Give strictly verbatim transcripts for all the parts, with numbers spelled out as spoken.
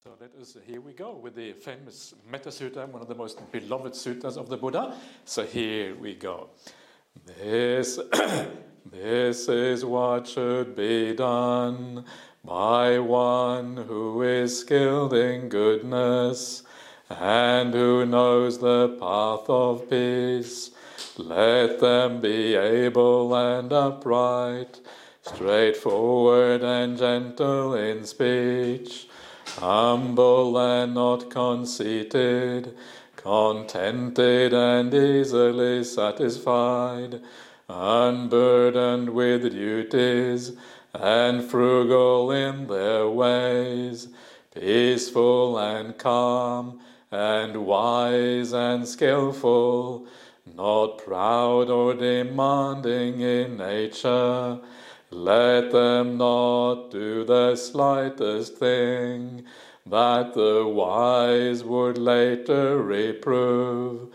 So let us, here we go with the famous Metta Sutta, one of the most beloved suttas of the Buddha. So here we go. This, this is what should be done by one who is skilled in goodness and who knows the path of peace. Let them be able and upright, straightforward and gentle in speech, humble and not conceited, contented and easily satisfied, unburdened with duties, and frugal in their ways, peaceful and calm, and wise and skillful, not proud or demanding in nature. Let them not do the slightest thing that the wise would later reprove,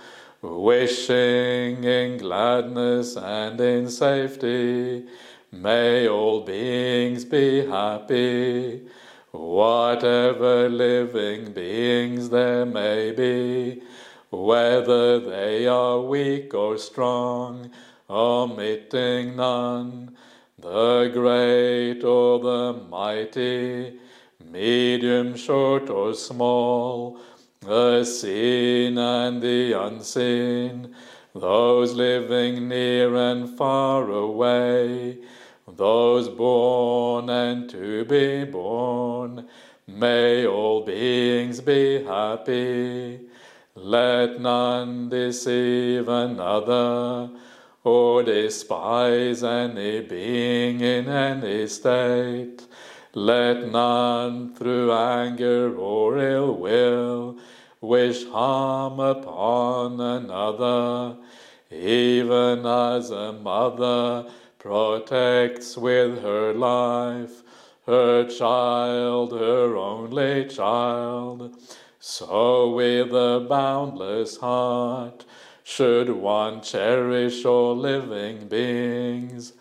wishing in gladness and in safety. May all beings be happy, whatever living beings there may be, whether they are weak or strong, omitting none, the great or the mighty, medium, short or small, the seen and the unseen, those living near and far away, those born and to be born. May all beings be happy. Let none deceive another, or despise any being in any state. Let none through anger or ill will wish harm upon another, even as a mother protects with her life her child, her only child. So with a boundless heart should one cherish all living beings,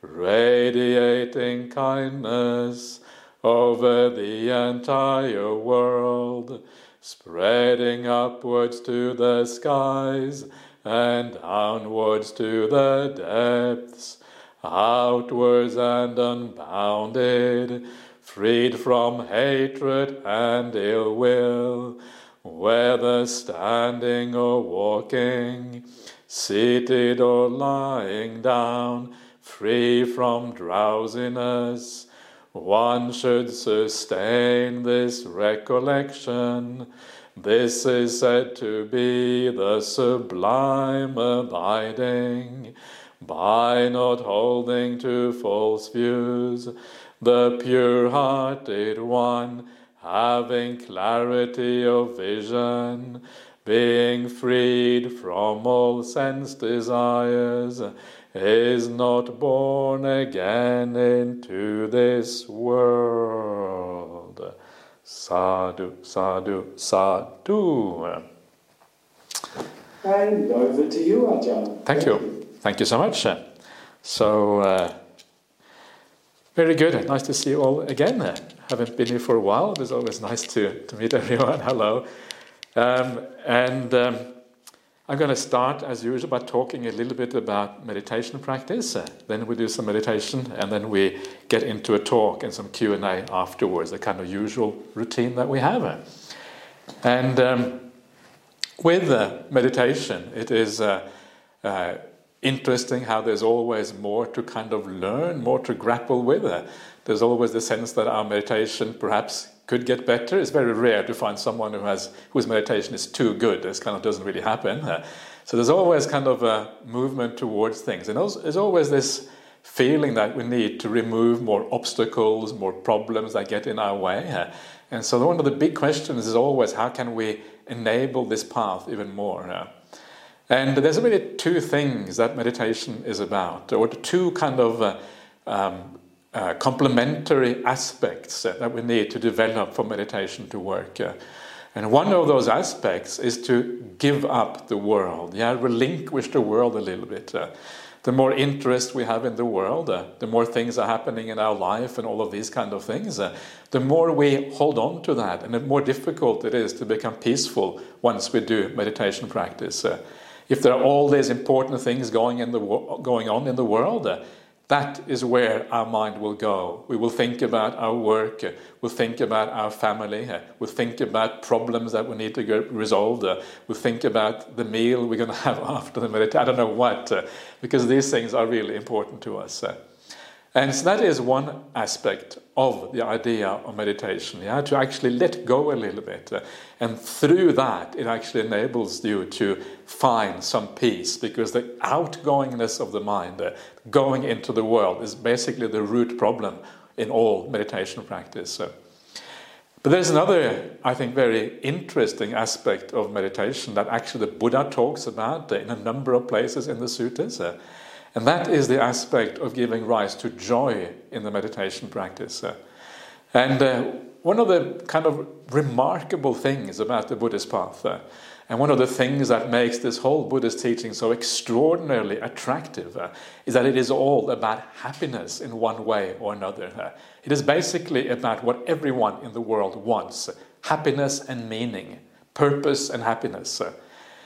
radiating kindness over the entire world, spreading upwards to the skies and downwards to the depths, outwards and unbounded, freed from hatred and ill will, whether standing or walking, seated or lying down, free from drowsiness. One should sustain this recollection. This is said to be the sublime abiding. By not holding to false views, the pure-hearted one, having clarity of vision, being freed from all sense desires, is not born again into this world. Sadhu, sadhu, sadhu. And over to you, Ajahn. Thank you. Thank you so much. So, uh, very good. Nice to see you all again. Haven't been here for a while. It's always nice to, to meet everyone. Hello. Um, and um, I'm going to start, as usual, by talking a little bit about meditation practice. Uh, then we do some meditation, and then we get into a talk and some Q and A afterwards, the kind of usual routine that we have. And um, with uh, meditation, it is uh, uh, interesting how there's always more to kind of learn, more to grapple with. Uh, there's always the sense that our meditation perhaps could get better. It's very rare to find someone who has whose meditation is too good. This kind of doesn't really happen. Uh, so there's always kind of a movement towards things. And also, there's always this feeling that we need to remove more obstacles, more problems that get in our way. Uh, and so one of the big questions is always, how can we enable this path even more? Uh, And there's really two things that meditation is about, or two kind of uh, um, uh, complementary aspects uh, that we need to develop for meditation to work. Uh, and one of those aspects is to give up the world, yeah, relinquish the world a little bit. Uh, the more interest we have in the world, uh, the more things are happening in our life and all of these kind of things, uh, the more we hold on to that, and the more difficult it is to become peaceful once we do meditation practice. Uh, if there are all these important things going in the wo- going on in the world, uh, that is where our mind will go. We will think about our work, uh, we'll think about our family, uh, we'll think about problems that we need to get resolved, uh, we'll think about the meal we're going to have after the meditation, I don't know what, uh, because these things are really important to us. Uh. And so that is one aspect of the idea of meditation, yeah, to actually let go a little bit. Uh, and through that, it actually enables you to find some peace, because the outgoingness of the mind, uh, going into the world, is basically the root problem in all meditation practice. Uh, but there's another, I think, very interesting aspect of meditation that actually the Buddha talks about uh, in a number of places in the suttas. Uh, And that is the aspect of giving rise to joy in the meditation practice. Uh, and uh, one of the kind of remarkable things about the Buddhist path, uh, and one of the things that makes this whole Buddhist teaching so extraordinarily attractive, uh, is that it is all about happiness in one way or another. Uh, it is basically about what everyone in the world wants: happiness and meaning, purpose and happiness. Uh,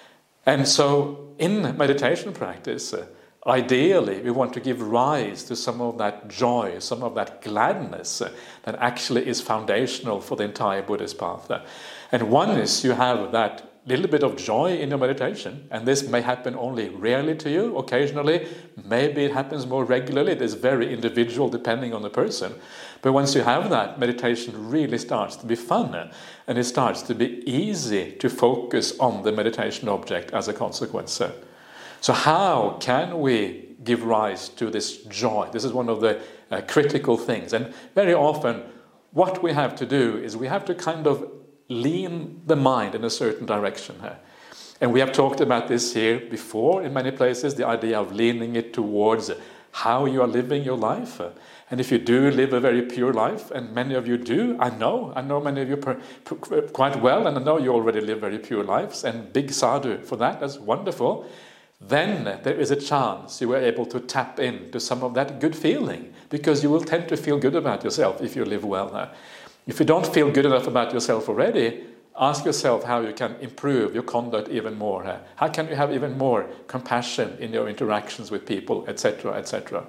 and so in meditation practice, uh, ideally, we want to give rise to some of that joy, some of that gladness uh, that actually is foundational for the entire Buddhist path. Uh, and one is you have that little bit of joy in your meditation, and this may happen only rarely to you, occasionally, maybe it happens more regularly. It is very individual depending on the person. But once you have that, meditation really starts to be fun, uh, and it starts to be easy to focus on the meditation object as a consequence. Uh, So how can we give rise to this joy? This is one of the uh, critical things. And very often what we have to do is we have to kind of lean the mind in a certain direction here. And we have talked about this here before in many places, the idea of leaning it towards how you are living your life. And if you do live a very pure life, and many of you do, I know, I know many of you per, per, quite well, and I know you already live very pure lives, and big sadhu for that, that's wonderful. Then there is a chance you are able to tap into some of that good feeling, because you will tend to feel good about yourself if you live well. If you don't feel good enough about yourself already, ask yourself how you can improve your conduct even more. How can you have even more compassion in your interactions with people, et cetera, et cetera.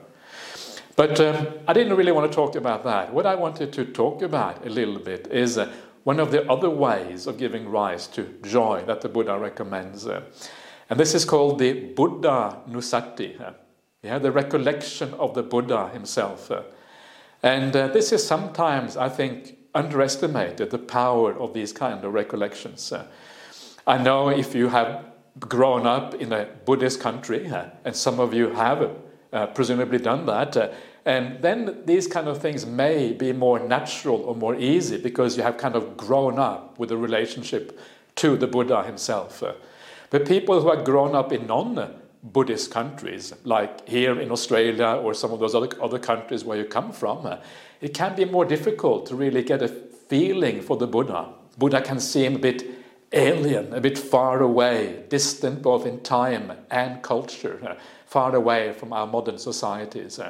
But um, I didn't really want to talk about that. What I wanted to talk about a little bit is uh, one of the other ways of giving rise to joy that the Buddha recommends. Uh, And this is called the Buddha-nusati, uh, yeah, the recollection of the Buddha himself. Uh, and uh, this is sometimes, I think, underestimated, the power of these kind of recollections. Uh, I know if you have grown up in a Buddhist country, uh, and some of you have uh, presumably done that, uh, and then these kind of things may be more natural or more easy because you have kind of grown up with a relationship to the Buddha himself. Uh, But people who have grown up in non-Buddhist countries, like here in Australia or some of those other, other countries where you come from, uh, it can be more difficult to really get a feeling for the Buddha. Buddha can seem a bit alien, a bit far away, distant both in time and culture, uh, far away from our modern societies. Uh.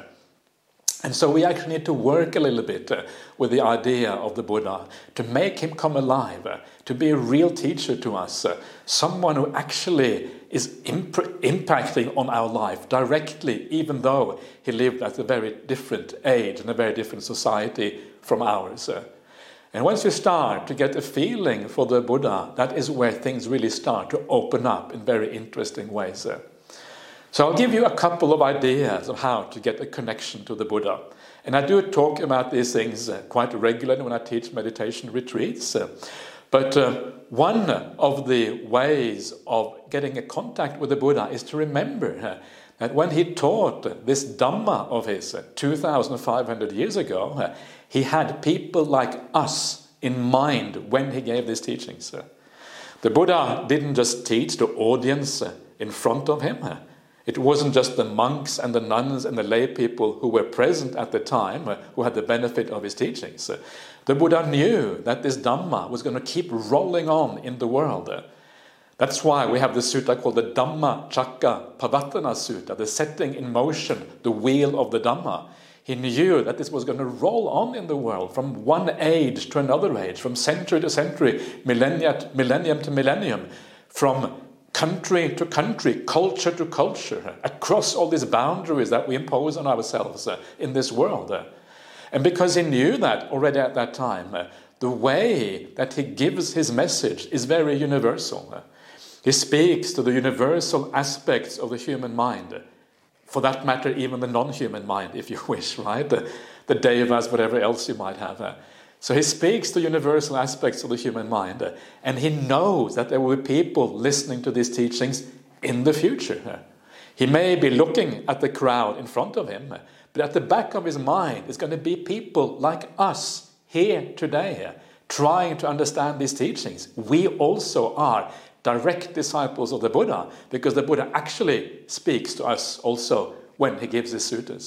And so we actually need to work a little bit uh, with the idea of the Buddha, to make him come alive, uh, to be a real teacher to us, uh, someone who actually is imp- impacting on our life directly, even though he lived at a very different age and a very different society from ours. Uh. And once you start to get a feeling for the Buddha, that is where things really start to open up in very interesting ways. Uh. So I'll give you a couple of ideas of how to get a connection to the Buddha. And I do talk about these things uh, quite regularly when I teach meditation retreats. Uh, but uh, one of the ways of getting a contact with the Buddha is to remember uh, that when he taught this Dhamma of his uh, two thousand five hundred years ago, uh, he had people like us in mind when he gave these teachings. Uh, the Buddha didn't just teach the audience uh, in front of him. Uh, It wasn't just the monks and the nuns and the lay people who were present at the time uh, who had the benefit of his teachings. Uh, the Buddha knew that this Dhamma was going to keep rolling on in the world. Uh, That's why we have the sutta called the Dhamma Chakka Pavatana Sutta, the setting in motion, the wheel of the Dhamma. He knew that this was going to roll on in the world from one age to another age, from century to century, millennia, millennium to millennium, from country to country, culture to culture, across all these boundaries that we impose on ourselves uh, in this world. Uh. And because he knew that already at that time, uh, the way that he gives his message is very universal. Uh. He speaks to the universal aspects of the human mind. Uh. For that matter, even the non-human mind, if you wish, right? The, the devas, whatever else you might have. Uh. So he speaks to universal aspects of the human mind, uh, and he knows that there will be people listening to these teachings in the future. Uh. He may be looking at the crowd in front of him, uh, but at the back of his mind is going to be people like us here today, uh, trying to understand these teachings. We also are direct disciples of the Buddha, because the Buddha actually speaks to us also when he gives his suttas.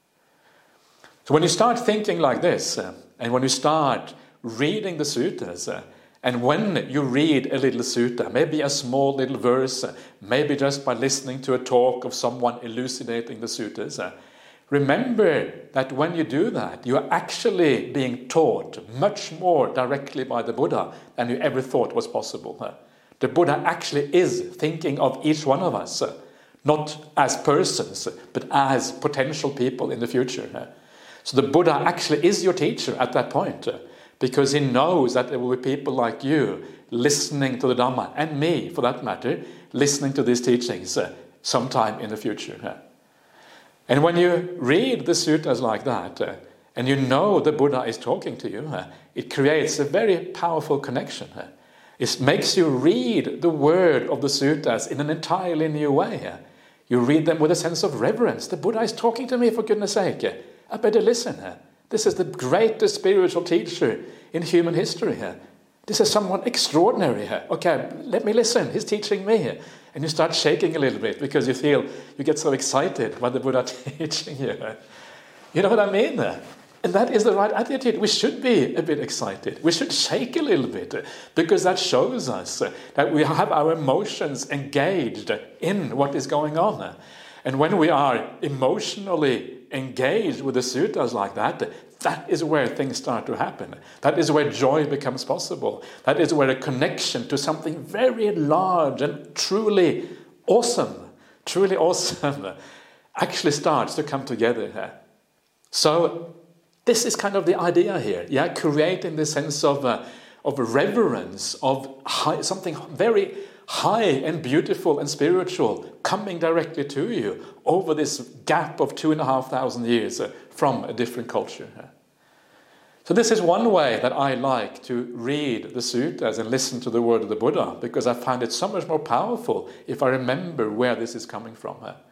So when you start thinking like this, uh, and when you start reading the suttas, uh, and when you read a little sutta, maybe a small little verse, uh, maybe just by listening to a talk of someone elucidating the suttas, uh, remember that when you do that, you are actually being taught much more directly by the Buddha than you ever thought was possible. Uh. The Buddha actually is thinking of each one of us, uh, not as persons, but as potential people in the future. Uh. So the Buddha actually is your teacher at that point, uh, because he knows that there will be people like you listening to the Dhamma, and me, for that matter, listening to these teachings uh, sometime in the future. Uh. And when you read the suttas like that, uh, and you know the Buddha is talking to you, uh, it creates a very powerful connection. Uh. It makes you read the word of the suttas in an entirely new way. You read them with a sense of reverence. The Buddha is talking to me, for goodness sake. I better listen. This is the greatest spiritual teacher in human history. This is someone extraordinary. Okay, let me listen. He's teaching me. And you start shaking a little bit because you feel, you get so excited by the Buddha teaching you. You know what I mean? And that is the right attitude. We should be a bit excited. We should shake a little bit, because that shows us that we have our emotions engaged in what is going on. And when we are emotionally engaged with the suttas like that, that is where things start to happen. That is where joy becomes possible. That is where a connection to something very large and truly awesome, truly awesome, actually starts to come together. So this is kind of the idea here, yeah, creating this sense of uh, of reverence, of high, something very high and beautiful and spiritual coming directly to you over this gap of two and a half thousand years uh, from a different culture. So this is one way that I like to read the suttas and listen to the word of the Buddha, because I find it so much more powerful if I remember where this is coming from.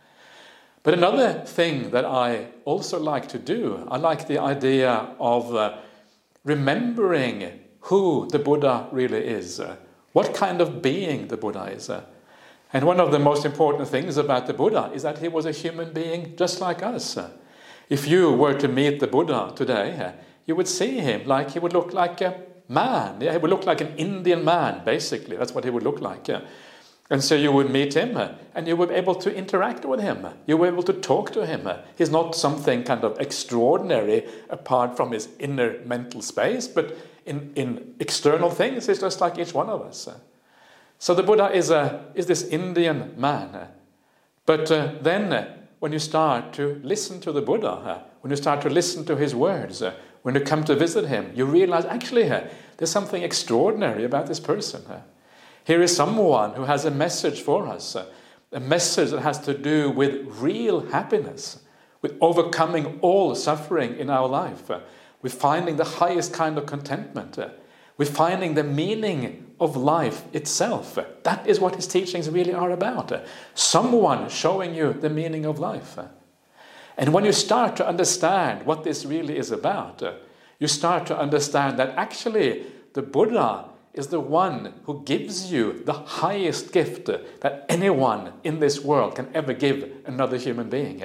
But another thing that I also like to do, I like the idea of uh, remembering who the Buddha really is, uh, what kind of being the Buddha is. Uh. And one of the most important things about the Buddha is that he was a human being just like us. Uh. If you were to meet the Buddha today, uh, you would see him like he would look like a man. Yeah, he would look like an Indian man, basically. That's what he would look like. Uh. And so you would meet him, uh, and you would be able to interact with him. You were able to talk to him. Uh. He's not something kind of extraordinary apart from his inner mental space, but in, in external things, he's just like each one of us. Uh. So the Buddha is, a, is this Indian man. Uh. But uh, then uh, when you start to listen to the Buddha, uh, when you start to listen to his words, uh, when you come to visit him, you realize, actually, uh, there's something extraordinary about this person. Uh. Here is someone who has a message for us, uh, a message that has to do with real happiness, with overcoming all suffering in our life, uh, with finding the highest kind of contentment, uh, with finding the meaning of life itself. Uh, that is what his teachings really are about. Uh, someone showing you the meaning of life. Uh, and when you start to understand what this really is about, uh, you start to understand that actually the Buddha is the one who gives you the highest gift that anyone in this world can ever give another human being.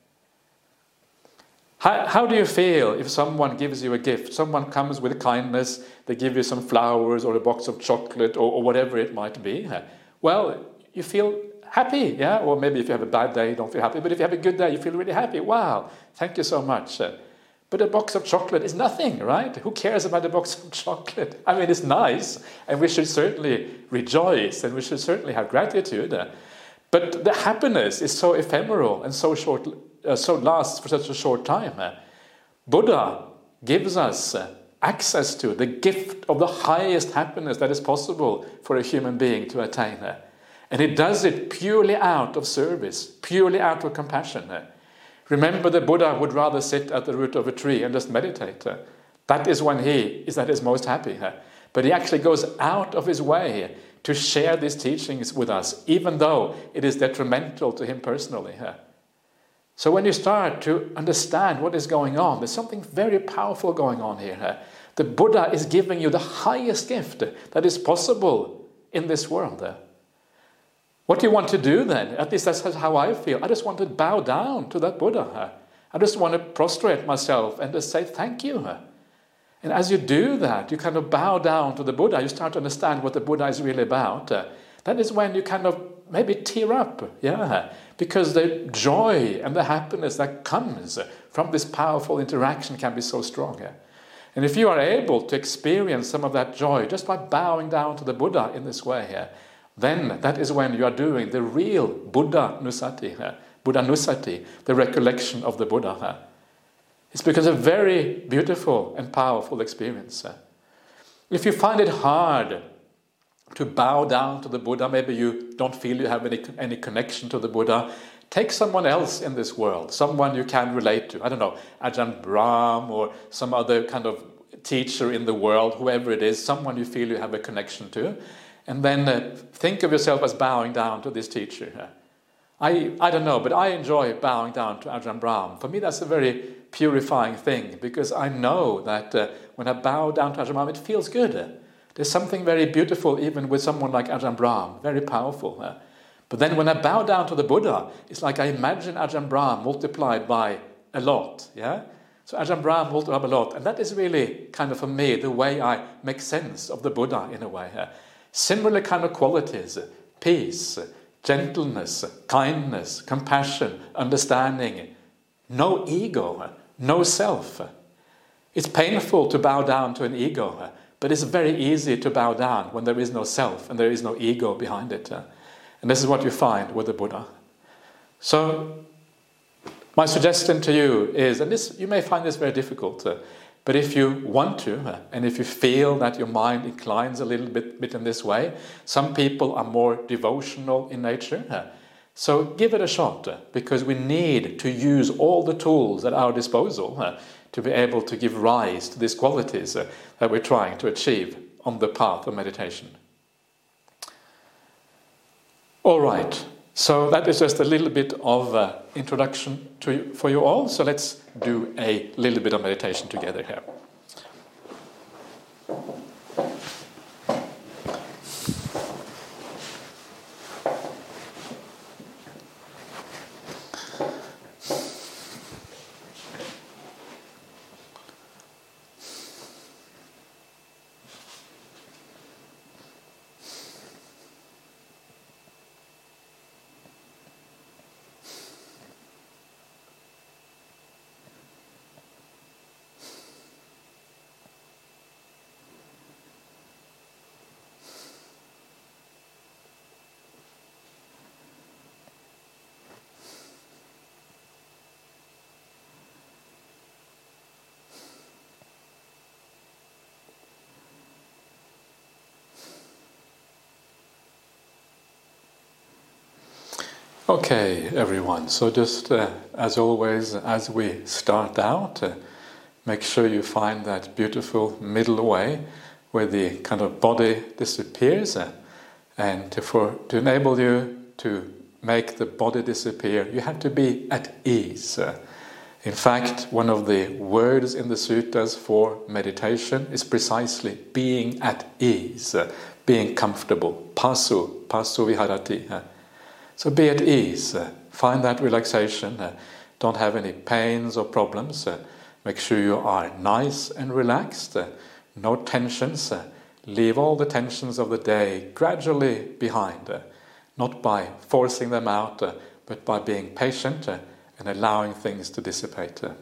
How, how do you feel if someone gives you a gift? Someone comes with kindness, they give you some flowers or a box of chocolate or, or whatever it might be. well, you feel happy, yeah? Or maybe if you have a bad day, you don't feel happy. But if you have a good day, you feel really happy. Wow, thank you so much. But a box of chocolate is nothing, right? Who cares about a box of chocolate? I mean, it's nice, and we should certainly rejoice, and we should certainly have gratitude. But the happiness is so ephemeral and so short, uh, so lasts for such a short time. Buddha gives us access to the gift of the highest happiness that is possible for a human being to attain. And he does it purely out of service, purely out of compassion. Remember, the Buddha would rather sit at the root of a tree and just meditate. That is when he is at his most happy. But he actually goes out of his way to share these teachings with us, even though it is detrimental to him personally. So when you start to understand what is going on, there's something very powerful going on here. The Buddha is giving you the highest gift that is possible in this world. What do you want to do then? At least that's how I feel. I just want to bow down to that Buddha. I just want to prostrate myself and just say thank you. And as you do that, you kind of bow down to the Buddha. You start to understand what the Buddha is really about. That is when you kind of maybe tear up, yeah, because the joy and the happiness that comes from this powerful interaction can be so strong. And if you are able to experience some of that joy just by bowing down to the Buddha in this way, then that is when you are doing the real Buddha Nusati, Buddha Nusati, the recollection of the Buddha. It's because a very beautiful and powerful experience. If you find it hard to bow down to the Buddha, maybe you don't feel you have any, any connection to the Buddha, take someone else in this world, someone you can relate to. I don't know, Ajahn Brahm or some other kind of teacher in the world, whoever it is, someone you feel you have a connection to. And then uh, think of yourself as bowing down to this teacher. I I don't know, but I enjoy bowing down to Ajahn Brahm. For me, that's a very purifying thing, because I know that uh, when I bow down to Ajahn Brahm, it feels good. There's something very beautiful even with someone like Ajahn Brahm, very powerful. Uh, but then when I bow down to the Buddha, it's like I imagine Ajahn Brahm multiplied by a lot. Yeah. So Ajahn Brahm multiplied by a lot, and that is really kind of for me the way I make sense of the Buddha in a way. Uh, Similar kind of qualities, peace, gentleness, kindness, compassion, understanding, no ego, no self. It's painful to bow down to an ego, but it's very easy to bow down when there is no self and there is no ego behind it. And this is what you find with the Buddha. So my suggestion to you is, and this you may find this very difficult, but if you want to, and if you feel that your mind inclines a little bit, bit in this way, some people are more devotional in nature. So give it a shot, because we need to use all the tools at our disposal to be able to give rise to these qualities that we're trying to achieve on the path of meditation. All right. So that is just a little bit of uh, introduction to you, for you all. So let's do a little bit of meditation together here. Okay, everyone, so just uh, as always, as we start out, uh, make sure you find that beautiful middle way where the kind of body disappears, uh, and to, for, to enable you to make the body disappear, you have to be at ease. Uh, in fact, one of the words in the suttas for meditation is precisely being at ease, uh, being comfortable, pasu, pasu viharati. Uh, So be at ease, uh, find that relaxation, uh, don't have any pains or problems, uh, make sure you are nice and relaxed, uh, no tensions, uh, leave all the tensions of the day gradually behind, uh, not by forcing them out, uh, but by being patient uh, and allowing things to dissipate. Uh.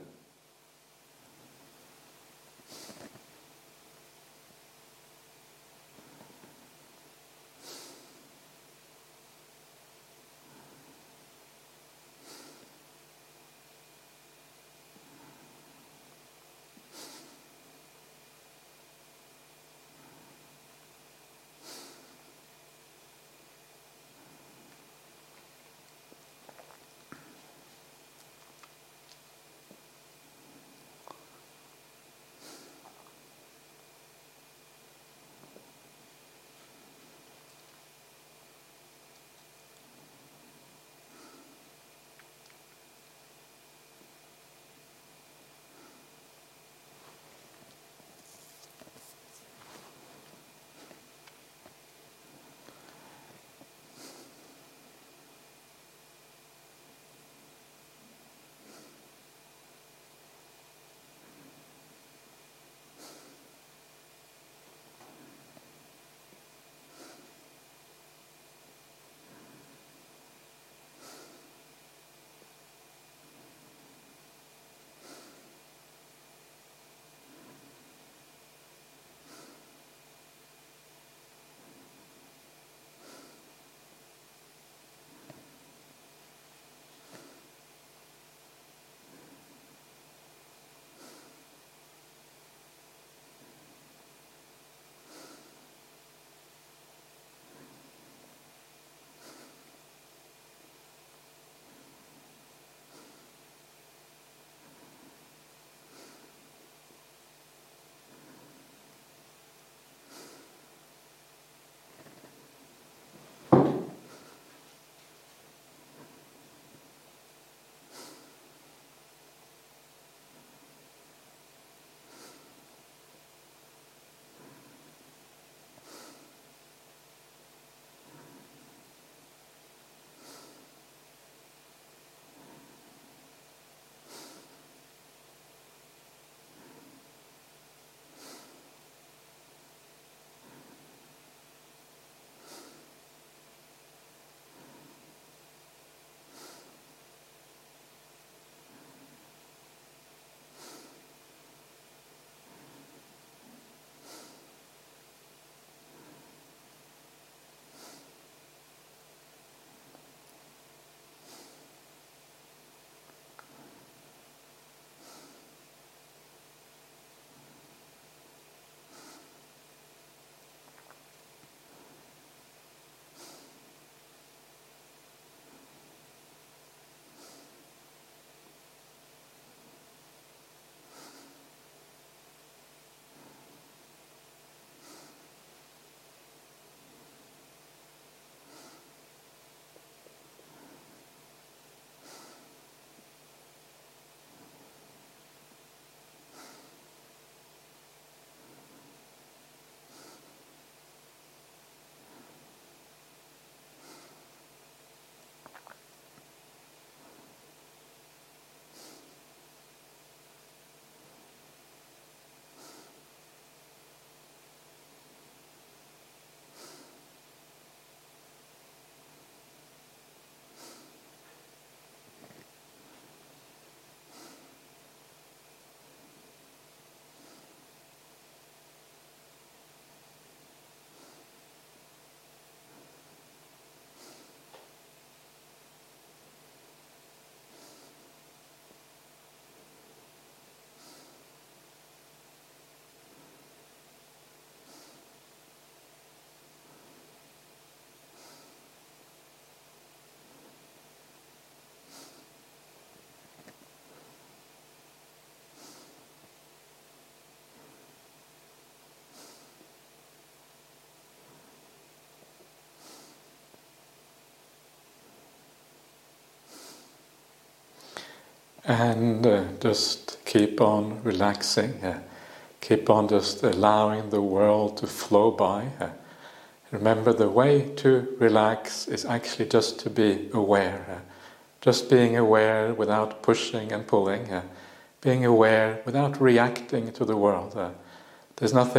And uh, just keep on relaxing, uh, keep on just allowing the world to flow by. Uh, remember, the way to relax is actually just to be aware, uh, just being aware without pushing and pulling, uh, being aware without reacting to the world. Uh, there's nothing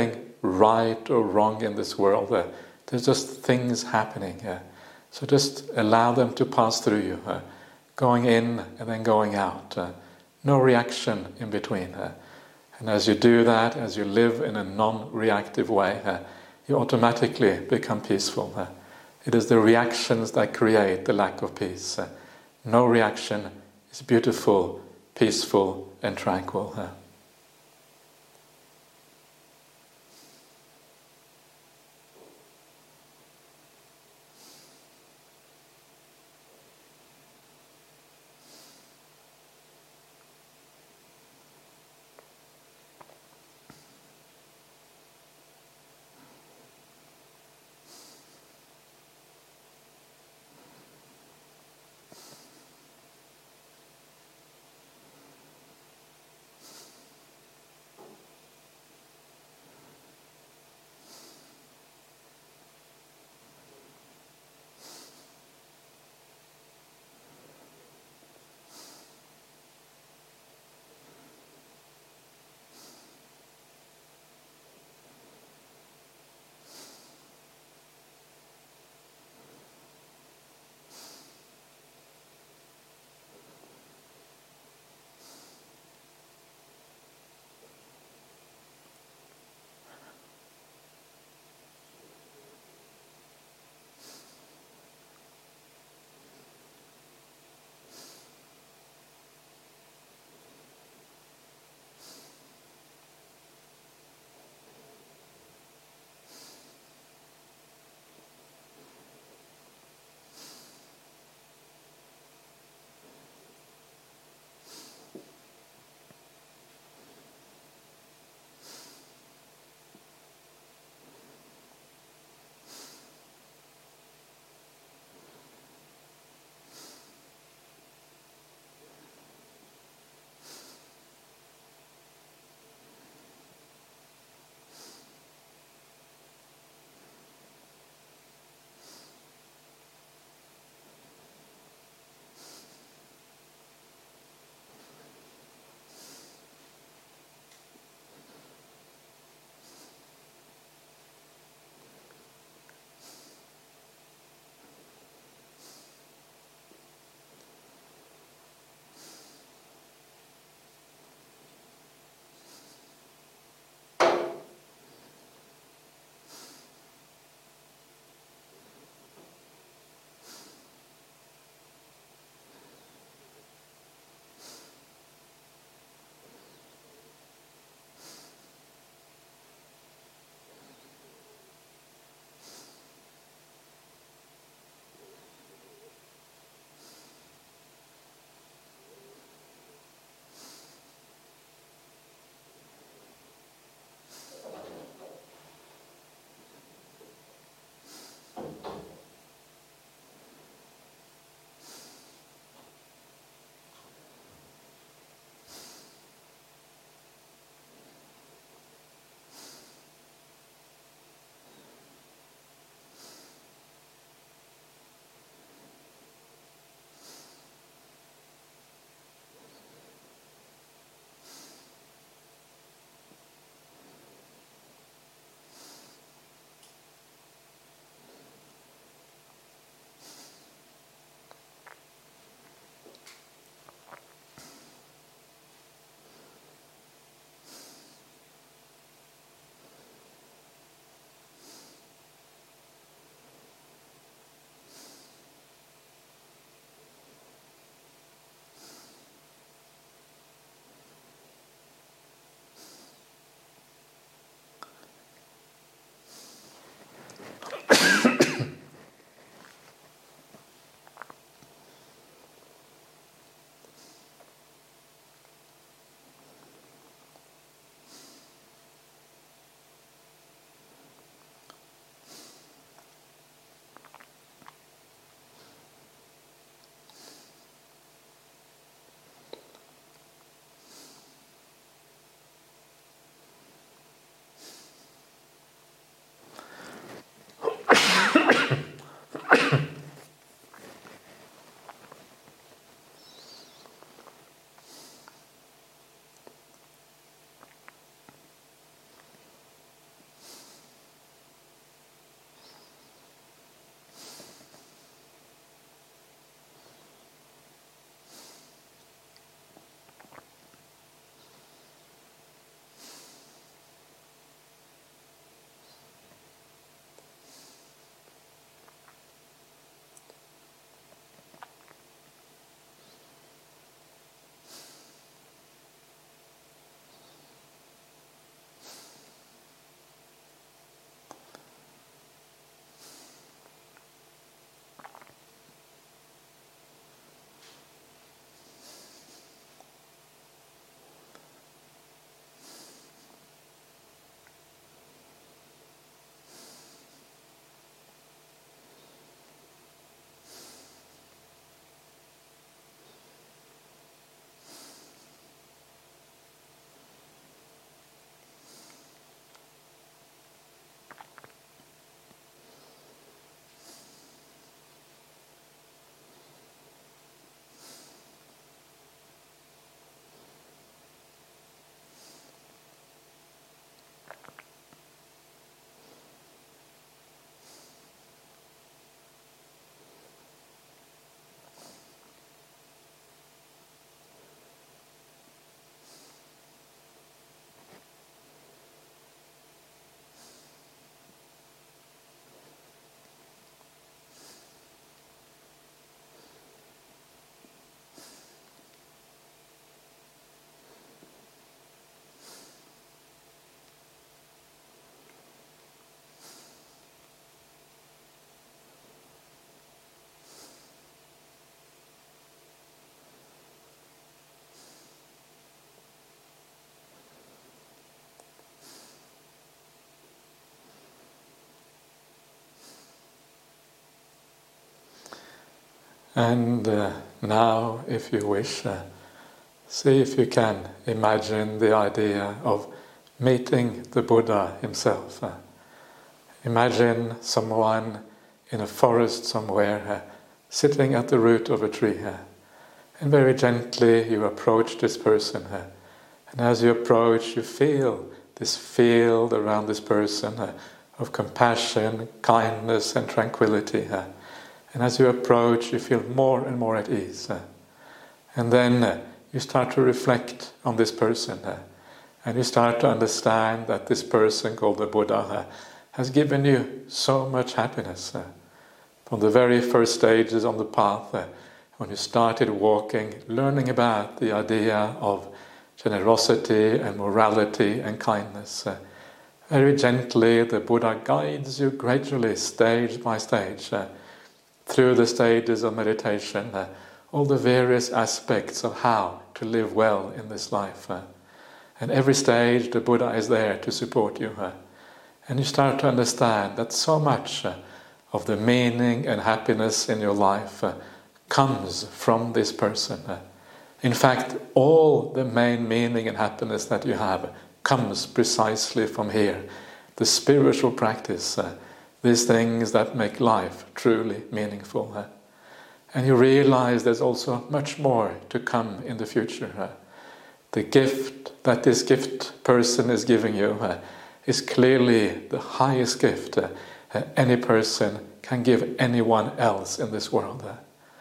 right or wrong in this world. Uh, there's just things happening. Uh, so just allow them to pass through you, uh, going in and then going out. Uh, no reaction in between. Uh, and as you do that, as you live in a non-reactive way, uh, you automatically become peaceful. Uh, it is the reactions that create the lack of peace. Uh, no reaction is beautiful, peaceful, and tranquil. Uh, And uh, now, if you wish, uh, see if you can imagine the idea of meeting the Buddha himself. Uh, imagine someone in a forest somewhere, uh, sitting at the root of a tree. Uh, and very gently you approach this person. Uh, and as you approach, you feel this field around this person uh, of compassion, kindness and tranquility. Uh, and as you approach, you feel more and more at ease. Uh, and then uh, you start to reflect on this person. Uh, and you start to understand that this person called the Buddha uh, has given you so much happiness. Uh, from the very first stages on the path, uh, when you started walking, learning about the idea of generosity and morality and kindness. Uh, very gently, the Buddha guides you gradually, stage by stage, uh, through the stages of meditation, uh, all the various aspects of how to live well in this life. Uh, and every stage, the Buddha is there to support you. Uh, and you start to understand that so much uh, of the meaning and happiness in your life uh, comes from this person. Uh, in fact, all the main meaning and happiness that you have comes precisely from here. The spiritual practice, uh, these things that make life truly meaningful. Uh, and you realize there's also much more to come in the future. Uh, the gift that this gift person is giving you uh, is clearly the highest gift uh, uh, any person can give anyone else in this world. Uh,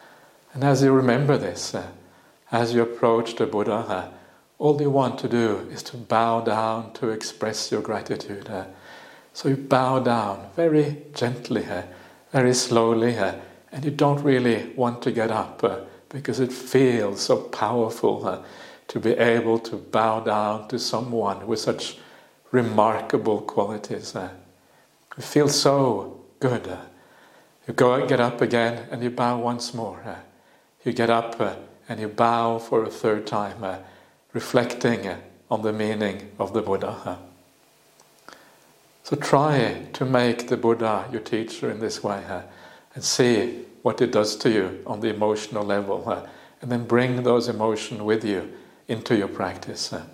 and as you remember this, uh, as you approach the Buddha, uh, all you want to do is to bow down to express your gratitude. Uh, so you bow down very gently, uh, very slowly, uh, and you don't really want to get up uh, because it feels so powerful uh, to be able to bow down to someone with such remarkable qualities. Uh, it feels so good. Uh, you go and get up again and you bow once more. Uh, you get up uh, and you bow for a third time, uh, reflecting uh, on the meaning of the Buddha. Uh. So try to make the Buddha your teacher in this way uh, and see what it does to you on the emotional level, uh, and then bring those emotions with you into your practice. Uh.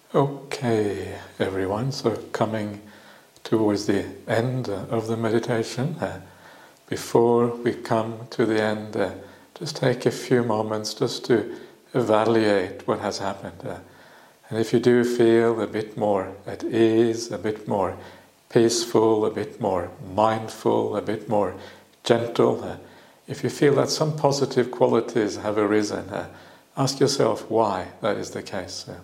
Okay, everyone, so coming towards the end of the meditation. Uh, before we come to the end, uh, just take a few moments just to evaluate what has happened. Uh, and if you do feel a bit more at ease, a bit more peaceful, a bit more mindful, a bit more gentle, uh, if you feel that some positive qualities have arisen, uh, ask yourself why that is the case. Uh,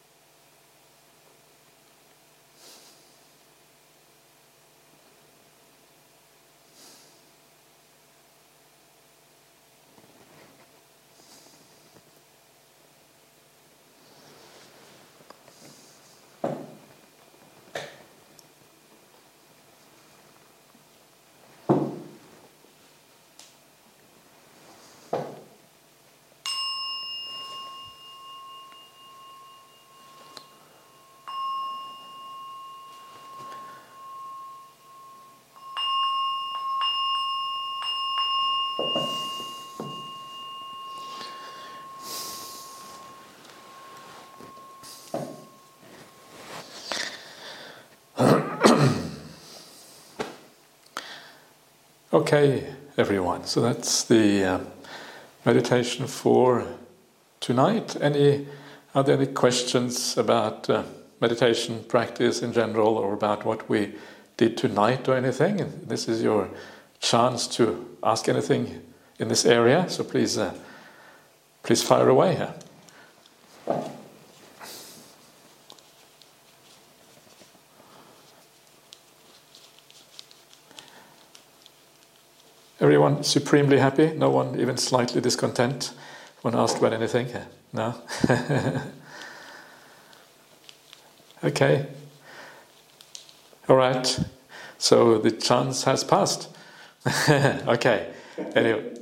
Okay, everyone, so that's the uh, meditation for tonight. Any, are there any questions about uh, meditation practice in general or about what we did tonight or anything? And this is your chance to ask anything in this area, so please, uh, please fire away here. Everyone supremely happy? No one even slightly discontent when asked about anything? No? Okay. All right. So the chance has passed. Okay. Anyway.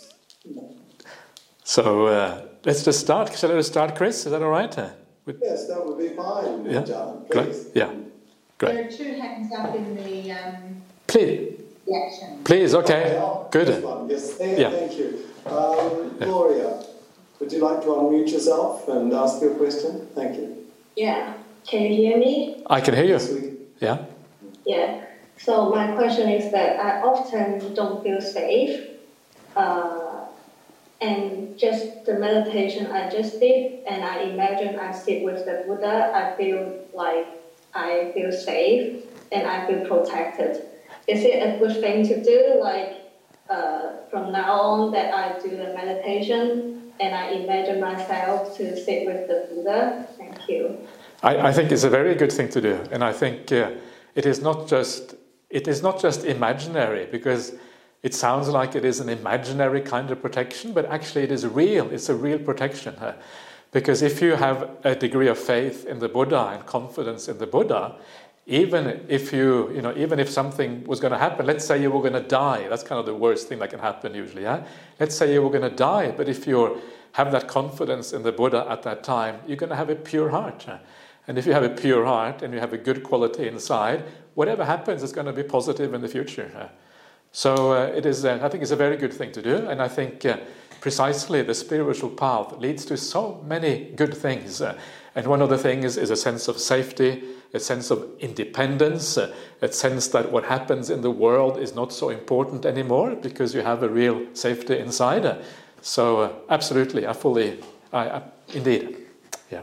So uh, let's just start. Shall I just start, Chris? Is that all right? Uh, with... Yes, that would be fine. Yeah. John, Great. Yeah. Great. There are two hands up in the... Um... Please. Reaction. Please, okay, oh, good. Yes, thank, yeah. thank you. Um, yeah. Gloria, would you like to unmute yourself and ask your question? Thank you. Yeah, can you hear me? I can hear you. Yes, we... Yeah. Yeah, so my question is that I often don't feel safe. Uh, and just the meditation I just did, and I imagine I sit with the Buddha, I feel like I feel safe and I feel protected. Is it a good thing to do, like uh, from now on that I do the meditation and I imagine myself to sit with the Buddha? Thank you. I, I think it's a very good thing to do, and I think uh, it is not just it is not just imaginary, because it sounds like it is an imaginary kind of protection, but actually it is real. It's a real protection, uh, because if you have a degree of faith in the Buddha and confidence in the Buddha, even if you, you know, even if something was going to happen, let's say you were going to die, that's kind of the worst thing that can happen usually, yeah? Let's say you were going to die, but if you have that confidence in the Buddha at that time, you're going to have a pure heart. Yeah? And if you have a pure heart and you have a good quality inside, whatever happens is going to be positive in the future. Yeah? So uh, it is, uh, I think it's a very good thing to do, and I think uh, precisely the spiritual path leads to so many good things. Uh, and one of the things is a sense of safety, a sense of independence, uh, a sense that what happens in the world is not so important anymore because you have a real safety inside. Uh, so uh, absolutely, I fully, I, I, indeed, yeah.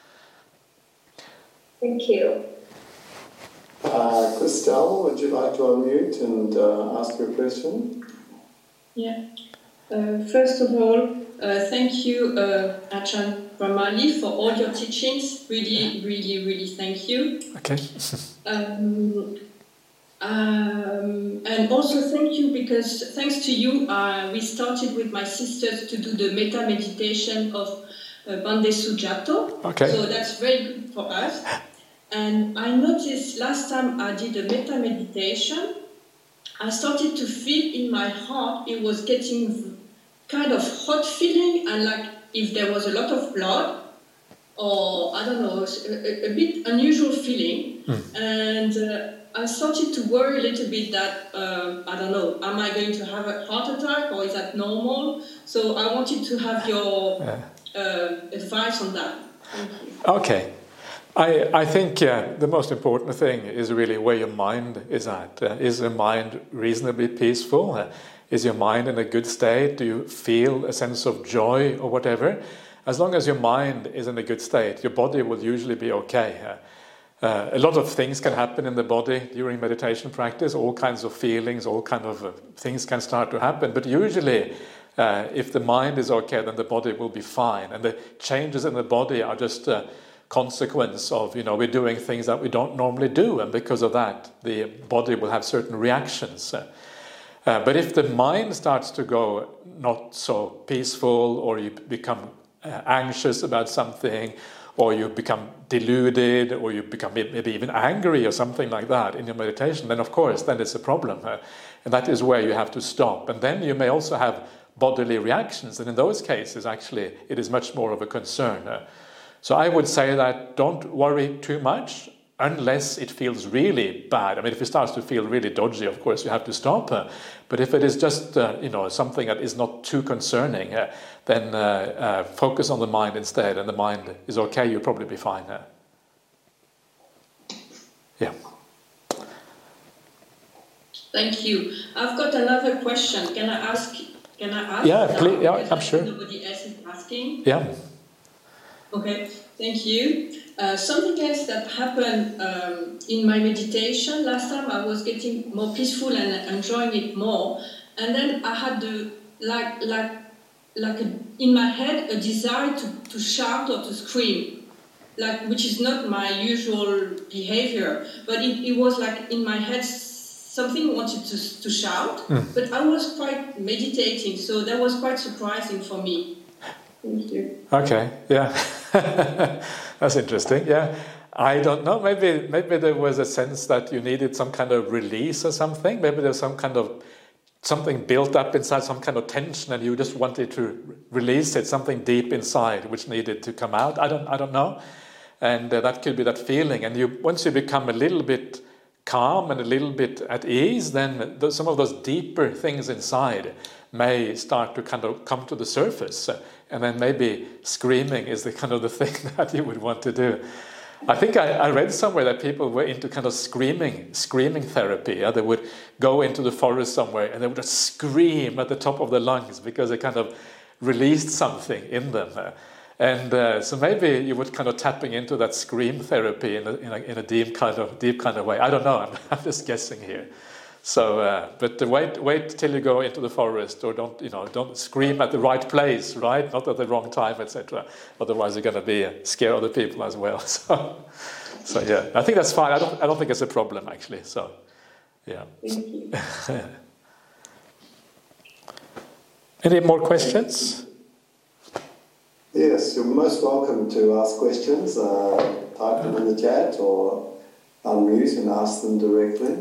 Thank you. Uh, Christelle, would you like to unmute and uh, ask your question? Yeah. Uh, first of all, uh, thank you, uh, Ajahn Brahmali, for all your teachings. Really, really, really thank you. Okay. um, um, and also thank you because thanks to you, uh, we started with my sisters to do the metta meditation of uh, Bande Sujato. Okay. So that's very good for us. And I noticed last time I did a metta meditation, I started to feel in my heart it was getting kind of hot feeling, and like if there was a lot of blood, or I don't know, a, a bit unusual feeling. Mm. And uh, I started to worry a little bit that, uh, I don't know, am I going to have a heart attack or is that normal? So I wanted to have your uh, advice on that. Thank you. Okay. I, I think uh, the most important thing is really where your mind is at. Uh, is your mind reasonably peaceful? Uh, is your mind in a good state? Do you feel a sense of joy or whatever? As long as your mind is in a good state, your body will usually be okay. Uh, uh, a lot of things can happen in the body during meditation practice. All kinds of feelings, all kinds of uh, things can start to happen. But usually, uh, if the mind is okay, then the body will be fine. And the changes in the body are just Uh, consequence of, you know, we're doing things that we don't normally do, and because of that the body will have certain reactions. Uh, but if the mind starts to go not so peaceful, or you become uh, anxious about something, or you become deluded, or you become maybe even angry or something like that in your meditation, then of course then it's a problem. Uh, and that is where you have to stop. And then you may also have bodily reactions, and in those cases actually it is much more of a concern. Uh, So I would say that don't worry too much unless it feels really bad. I mean, if it starts to feel really dodgy, of course you have to stop. Uh, but if it is just, uh, you know, something that is not too concerning, uh, then uh, uh, focus on the mind instead, and the mind is okay, you'll probably be fine. Uh. Yeah. Thank you. I've got another question. Can I ask? Can I ask? Yeah, now? please, yeah, Because I'm sure. Nobody else is asking. Yeah. Okay, thank you. Uh, something else that happened um, in my meditation, last time I was getting more peaceful and enjoying it more, and then I had the, like, like, like a, in my head, a desire to, to shout or to scream, like, which is not my usual behavior, but it, it was like in my head, something wanted to, to shout, mm. but I was quite meditating, so that was quite surprising for me. Thank you. Okay, yeah. That's interesting, yeah. I don't know, maybe maybe there was a sense that you needed some kind of release or something. Maybe there's some kind of, something built up inside, some kind of tension, and you just wanted to release it, something deep inside which needed to come out. I don't I don't know. And uh, that could be that feeling. And you once you become a little bit calm and a little bit at ease, then th- some of those deeper things inside may start to kind of come to the surface. And then maybe screaming is the kind of the thing that you would want to do. I think I, I read somewhere that people were into kind of screaming, screaming therapy. Yeah? They would go into the forest somewhere and they would just scream at the top of their lungs because they kind of released something in them. And uh, so maybe you would kind of tapping into that scream therapy in a, in a, in a deep kind of deep kind of way. I don't know. I'm, I'm just guessing here. So, uh, but wait, wait till you go into the forest, or don't, you know, don't scream at the right place, right? Not at the wrong time, et cetera. Otherwise, you're going to be uh, scare other people as well. So, so yeah, I think that's fine. I don't, I don't think it's a problem actually. So, yeah. Thank you. Any more questions? Yes, you're most welcome to ask questions. Uh, type them in the chat or unmute and ask them directly.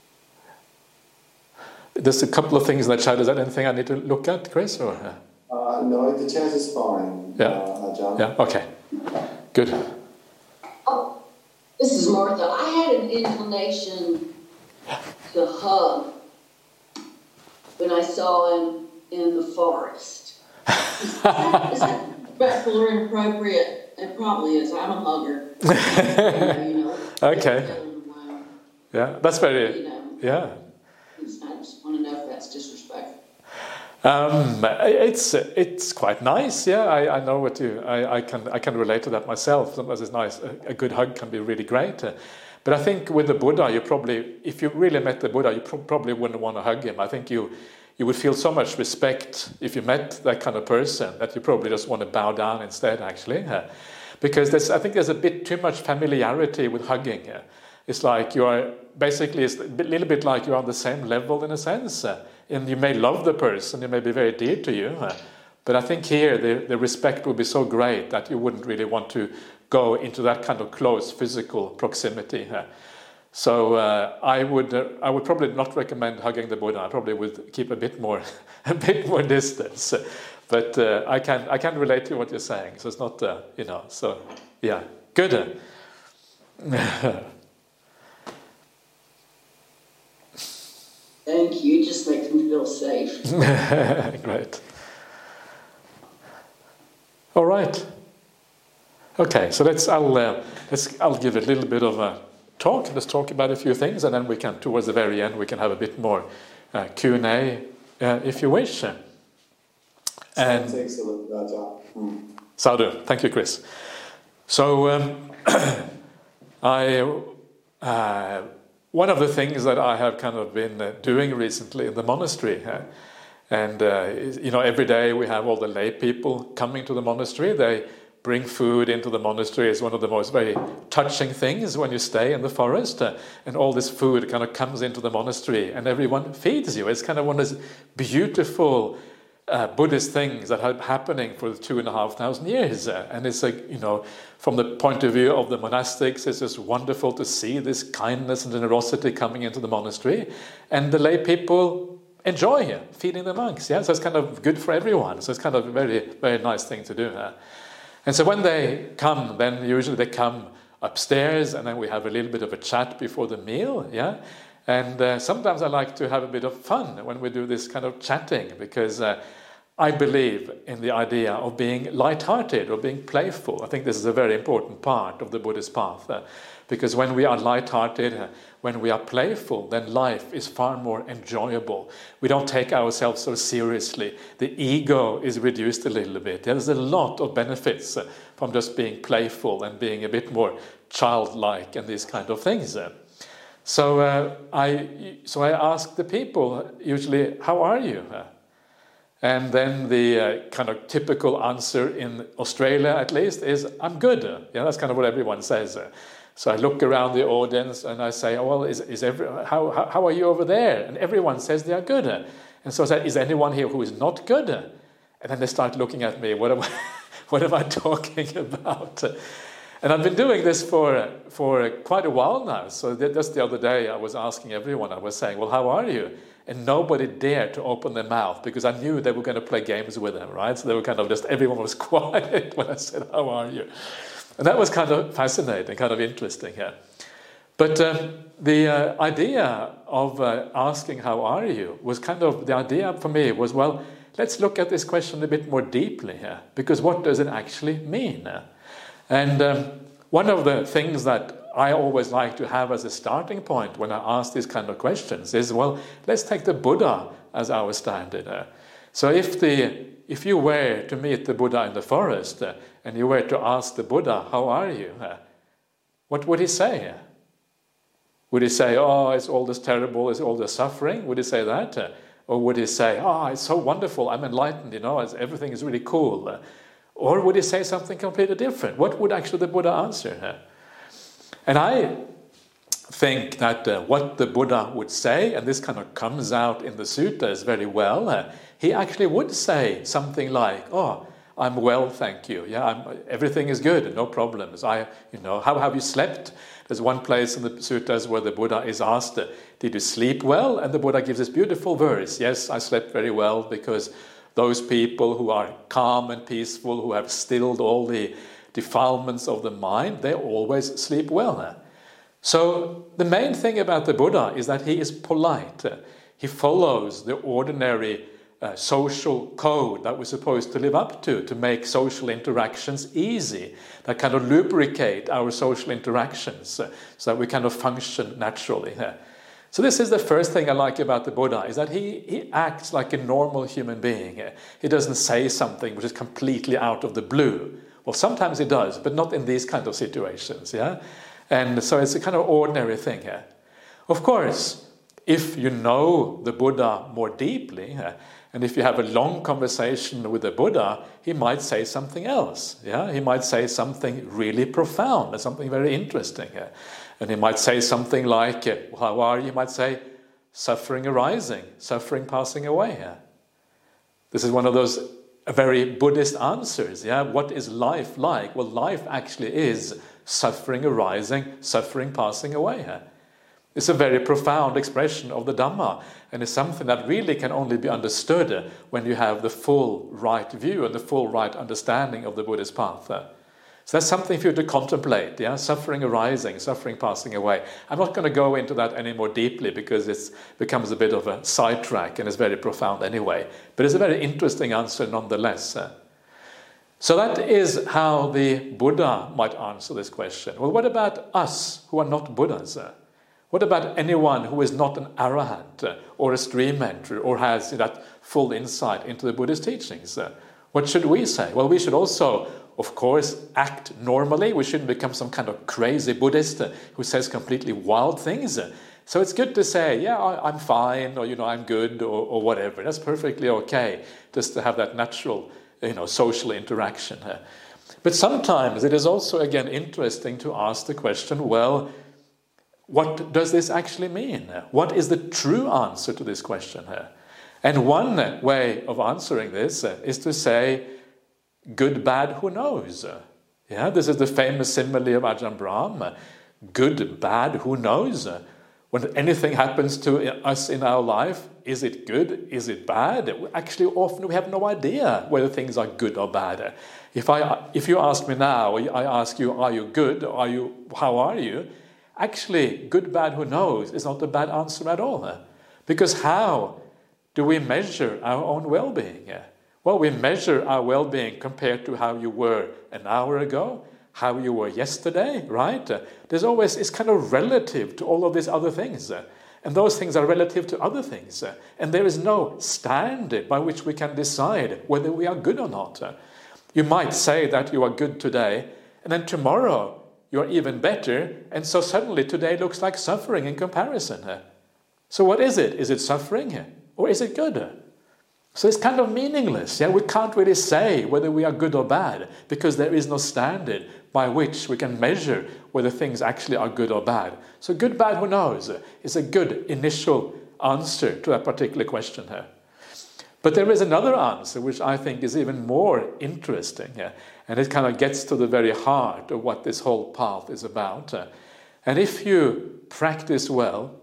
There's a couple of things in the chat. Is that anything I need to look at, Chris? Or uh, no, the chat is fine. Yeah. Uh, Ajahn. Yeah. Okay. Good. Oh, this is Martha. I had an inclination to hug when I saw him in the forest. Is that, is that respectful or inappropriate? It probably is. I'm a hugger. you know, Okay. Yeah, that's very. You know, Yeah. I just want to know if that's disrespectful. Um, it's it's quite nice, yeah. I, I know what you. I, I can I can relate to that myself. Sometimes it's nice. A, a good hug can be really great. Uh, but I think with the Buddha, you probably, if you really met the Buddha, you pro- probably wouldn't want to hug him. I think you you would feel so much respect if you met that kind of person that you probably just want to bow down instead. Actually, uh, because there's I think there's a bit too much familiarity with hugging. Uh, It's like you are, basically, it's a little bit like you're on the same level in a sense. Uh, and you may love the person, you may be very dear to you. Uh, but I think here the, the respect would be so great that you wouldn't really want to go into that kind of close physical proximity. Uh, so uh, I would uh, I would probably not recommend hugging the Buddha. I probably would keep a bit more a bit more distance. But uh, I can I can relate to what you're saying. So it's not uh, you know. So yeah, good. Thank you. It just makes me feel safe. Great. All right. Okay, so let's I'll uh, let's I'll give a little bit of a talk. Let's talk about a few things, and then we can, towards the very end, we can have a bit more uh, Q and A, uh, if you wish. And Sounds excellent, Raja. Mm. Sadhu, thank you, Chris. So um, I uh, one of the things that I have kind of been uh, doing recently in the monastery, uh, and uh, you know, every day we have all the lay people coming to the monastery. They bring food into the monastery. It's one of the most very touching things when you stay in the forest, uh, and all this food kind of comes into the monastery, and everyone feeds you. It's kind of one of those beautiful uh, Buddhist things that have been happening for two and a half thousand years, uh, and it's like, you know, from the point of view of the monastics, it's just wonderful to see this kindness and generosity coming into the monastery, and the lay people enjoy uh, feeding the monks. Yeah, so it's kind of good for everyone. So it's kind of a very, very nice thing to do. Uh. And so when they come, then usually they come upstairs, and then we have a little bit of a chat before the meal, yeah? And uh, sometimes I like to have a bit of fun when we do this kind of chatting, because uh, I believe in the idea of being light-hearted or being playful. I think this is a very important part of the Buddhist path, uh, because when we are light-hearted, uh, when we are playful, then life is far more enjoyable. We don't take ourselves so seriously. The ego is reduced a little bit. There's a lot of benefits uh, from just being playful and being a bit more childlike and these kind of things. Uh. So uh, I so I ask the people usually, how are you? Uh, and then the uh, kind of typical answer in Australia, at least, is, I'm good. Uh, yeah, that's kind of what everyone says. Uh. So I look around the audience and I say, oh, well, is, is every, how, how, how are you over there? And everyone says they are good. And so I say, is anyone here who is not good? And then they start looking at me, what am I, what am I talking about? And I've been doing this for, for quite a while now. So just the other day I was asking everyone, I was saying, well, how are you? And nobody dared to open their mouth, because I knew they were going to play games with them, right? So they were kind of just, everyone was quiet when I said, how are you? And that was kind of fascinating, kind of interesting here. But um, the uh, idea of uh, asking, how are you, was kind of, the idea for me was, well, let's look at this question a bit more deeply here, because what does it actually mean? And um, one of the things that I always like to have as a starting point when I ask these kind of questions is, well, let's take the Buddha as our standard. Uh, so if the if you were to meet the Buddha in the forest uh, and you were to ask the Buddha, how are you? Uh, what would he say? Uh, would he say, oh, it's all this terrible, it's all this suffering? Would he say that? Uh, or would he say, oh, it's so wonderful, I'm enlightened, you know, it's, everything is really cool? Uh, or would he say something completely different? What would actually the Buddha answer? Uh, and I think that uh, what the Buddha would say, and this kind of comes out in the suttas very well, uh, he actually would say something like, oh, I'm well, thank you. Yeah, I'm, everything is good, no problems. I, you know, how have you slept? There's one place in the suttas where the Buddha is asked, did you sleep well? And the Buddha gives this beautiful verse. Yes, I slept very well, because those people who are calm and peaceful, who have stilled all the defilements of the mind, they always sleep well. So the main thing about the Buddha is that he is polite. He follows the ordinary uh, social code that we're supposed to live up to, to make social interactions easy, that kind of lubricate our social interactions uh, so that we kind of function naturally. So this is the first thing I like about the Buddha, is that he, he acts like a normal human being. He doesn't say something which is completely out of the blue. Well, sometimes he does, but not in these kind of situations, yeah? And so it's a kind of ordinary thing here. Of course, if you know the Buddha more deeply, uh, and if you have a long conversation with the Buddha, he might say something else. Yeah, he might say something really profound and something very interesting. Uh, and he might say something like, uh, how are you? He might say, suffering arising, suffering passing away. Uh. This is one of those very Buddhist answers. Yeah, what is life like? Well, life actually is suffering arising, suffering passing away. Uh. It's a very profound expression of the Dhamma, and it's something that really can only be understood when you have the full right view and the full right understanding of the Buddhist path. So that's something for you to contemplate, yeah? Suffering arising, suffering passing away. I'm not going to go into that any more deeply, because it becomes a bit of a sidetrack and it's very profound anyway. But it's a very interesting answer nonetheless. So that is how the Buddha might answer this question. Well, what about us who are not Buddhas? What about anyone who is not an arahant or a stream enterer or has that full insight into the Buddhist teachings? What should we say? Well, we should also, of course, act normally. We shouldn't become some kind of crazy Buddhist who says completely wild things. So it's good to say, yeah, I'm fine, or, you know, I'm good, or, or whatever. That's perfectly okay, just to have that natural, you know, social interaction. But sometimes it is also, again, interesting to ask the question, well, what does this actually mean? What is the true answer to this question here? And one way of answering this is to say, good, bad, who knows? Yeah, this is the famous simile of Ajahn Brahm. Good, bad, who knows? When anything happens to us in our life, is it good? Is it bad? Actually, often we have no idea whether things are good or bad. If I, if you ask me now, I ask you, are you good? Are you, how are you? Actually, good, bad, who knows is not a bad answer at all. Because how do we measure our own well-being? Well, we measure our well-being compared to how you were an hour ago, how you were yesterday, right? There's always, it's kind of relative to all of these other things. And those things are relative to other things. And there is no standard by which we can decide whether we are good or not. You might say that you are good today, and then tomorrow you're even better, and so suddenly today looks like suffering in comparison. So what is it? Is it suffering? Or is it good? So it's kind of meaningless. Yeah, we can't really say whether we are good or bad because there is no standard by which we can measure whether things actually are good or bad. So good, bad, who knows? Is a good initial answer to that particular question here. But there is another answer which I think is even more interesting, yeah? And it kind of gets to the very heart of what this whole path is about. And if you practice well,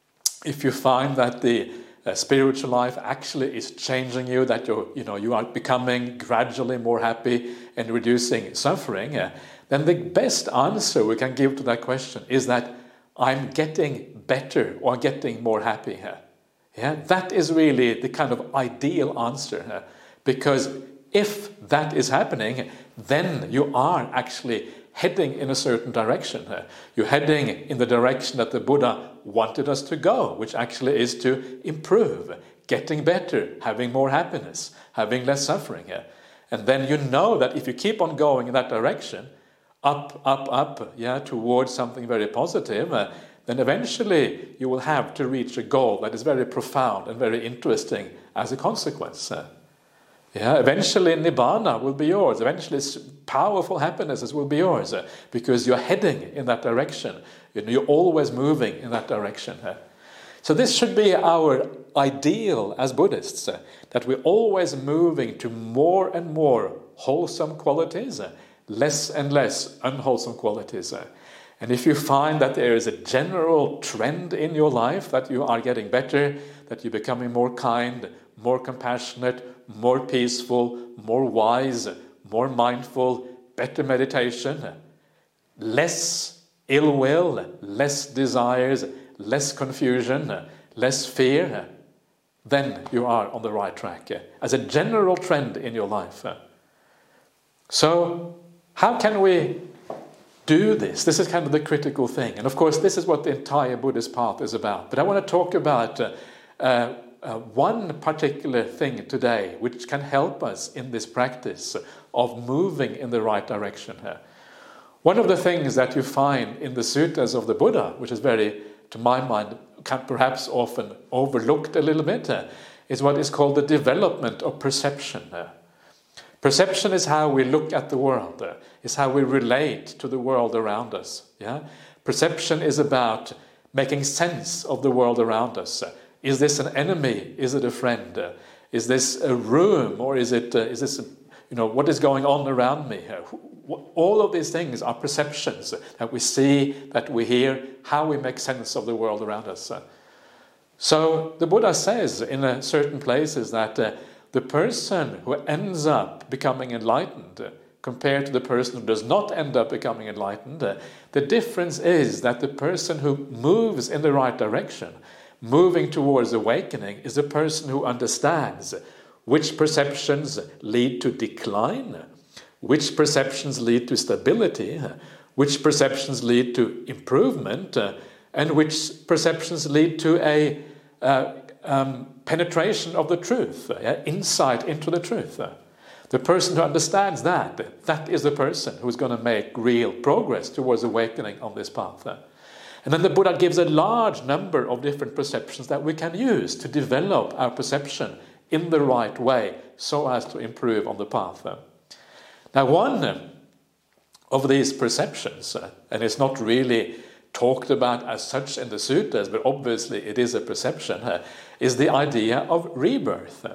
if you find that the Uh, spiritual life actually is changing you, that you're, you know, you are becoming gradually more happy and reducing suffering, uh, then the best answer we can give to that question is that I'm getting better or getting more happy. Uh, yeah, that is really the kind of ideal answer. Uh, because if that is happening, then you are actually heading in a certain direction. Uh, you're heading in the direction that the Buddha wanted us to go, which actually is to improve, getting better, having more happiness, having less suffering. Uh, and then you know that if you keep on going in that direction, up, up, up, yeah, towards something very positive, uh, then eventually you will have to reach a goal that is very profound and very interesting as a consequence. Uh, Yeah, eventually Nibbana will be yours. Eventually powerful happinesses will be yours uh, because you're heading in that direction. You know, you're always moving in that direction. Uh. So this should be our ideal as Buddhists, uh, that we're always moving to more and more wholesome qualities, uh, less and less unwholesome qualities. Uh. And if you find that there is a general trend in your life that you are getting better, that you're becoming more kind, more compassionate, more peaceful, more wise, more mindful, better meditation, less ill will, less desires, less confusion, less fear, then you are on the right track as a general trend in your life. So how can we do this? This is kind of the critical thing. And of course, this is what the entire Buddhist path is about. But I want to talk about uh, uh, Uh, one particular thing today which can help us in this practice of moving in the right direction here. One of the things that you find in the suttas of the Buddha, which is very, to my mind, can perhaps often overlooked a little bit, uh, is what is called the development of perception. Uh, perception is how we look at the world, uh, is how we relate to the world around us. Yeah, perception is about making sense of the world around us. Uh, Is this an enemy? Is it a friend? Uh, is this a room? Or is it, uh, is this, a, you know, what is going on around me? Uh, all of these things are perceptions that we see, that we hear, how we make sense of the world around us. Uh, so the Buddha says in uh, certain places that uh, the person who ends up becoming enlightened uh, compared to the person who does not end up becoming enlightened, uh, the difference is that the person who moves in the right direction, moving towards awakening, is a person who understands which perceptions lead to decline, which perceptions lead to stability, which perceptions lead to improvement, uh, and which perceptions lead to a uh, um, penetration of the truth, uh, insight into the truth. Uh, the person who understands that, that is the person who's going to make real progress towards awakening on this path. Uh. And then the Buddha gives a large number of different perceptions that we can use to develop our perception in the right way so as to improve on the path. Uh. Now, one of these perceptions, uh, and it's not really talked about as such in the suttas, but obviously it is a perception, uh, is the idea of rebirth.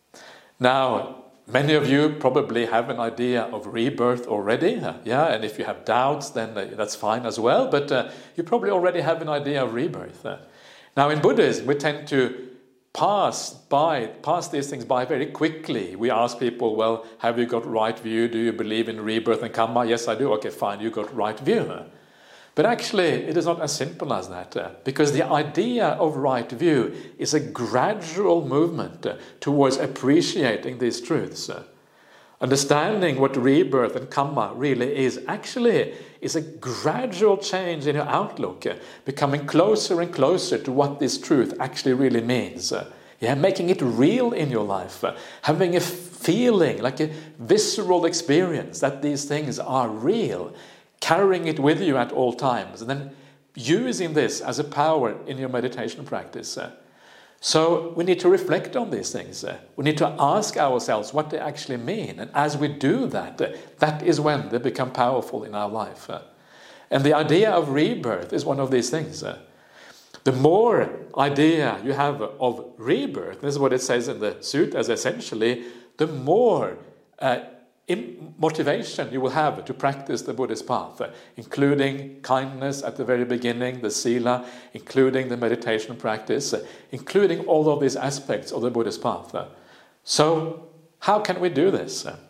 Now, many of you probably have an idea of rebirth already, uh, yeah, and if you have doubts, then uh, that's fine as well, but uh, you probably already have an idea of rebirth. Uh. Now, in Buddhism, we tend to pass by, pass these things by very quickly. We ask people, well, have you got right view? Do you believe in rebirth and karma? Yes, I do. Okay, fine, you got right view. But actually, it is not as simple as that, uh, because the idea of right view is a gradual movement uh, towards appreciating these truths. Uh, understanding what rebirth and karma really is actually is a gradual change in your outlook, uh, becoming closer and closer to what this truth actually really means. Uh, yeah, making it real in your life, uh, having a feeling, like a visceral experience that these things are real, carrying it with you at all times, and then using this as a power in your meditation practice. Uh, So we need to reflect on these things. Uh, we need to ask ourselves what they actually mean. And as we do that, uh, that is when they become powerful in our life. Uh, and the idea of rebirth is one of these things. Uh, the more idea you have of rebirth, this is what it says in the suttas essentially, the more uh, motivation you will have to practice the Buddhist path, uh, including kindness at the very beginning, the sila, including the meditation practice, uh, including all of these aspects of the Buddhist path. Uh. So, how can we do this? Uh,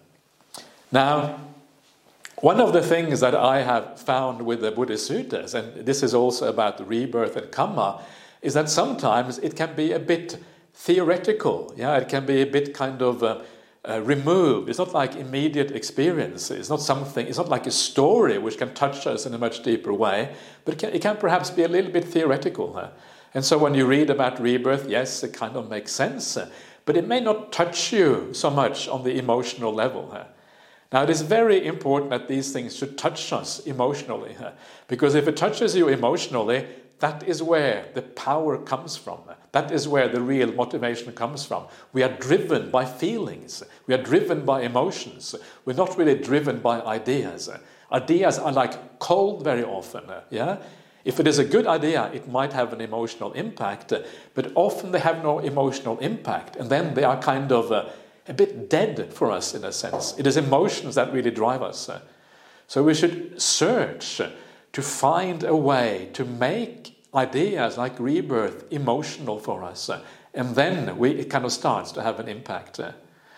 now, one of the things that I have found with the Buddhist suttas, and this is also about the rebirth and karma, is that sometimes it can be a bit theoretical. Yeah, it can be a bit kind of Uh, Uh, removed. It's not like immediate experience. It's not something. It's not like a story which can touch us in a much deeper way. But it can, it can perhaps be a little bit theoretical. Huh? And so when you read about rebirth, yes, it kind of makes sense. Uh, but it may not touch you so much on the emotional level. Huh? Now, it is very important that these things should touch us emotionally. Huh? Because if it touches you emotionally, that is where the power comes from. That is where the real motivation comes from. We are driven by feelings. We are driven by emotions. We're not really driven by ideas. Ideas are like cold very often. Yeah? If it is a good idea, it might have an emotional impact, but often they have no emotional impact, and then they are kind of uh, a bit dead for us in a sense. It is emotions that really drive us. So we should search to find a way to make ideas like rebirth emotional for us, uh, and then we, it kind of starts to have an impact. Uh.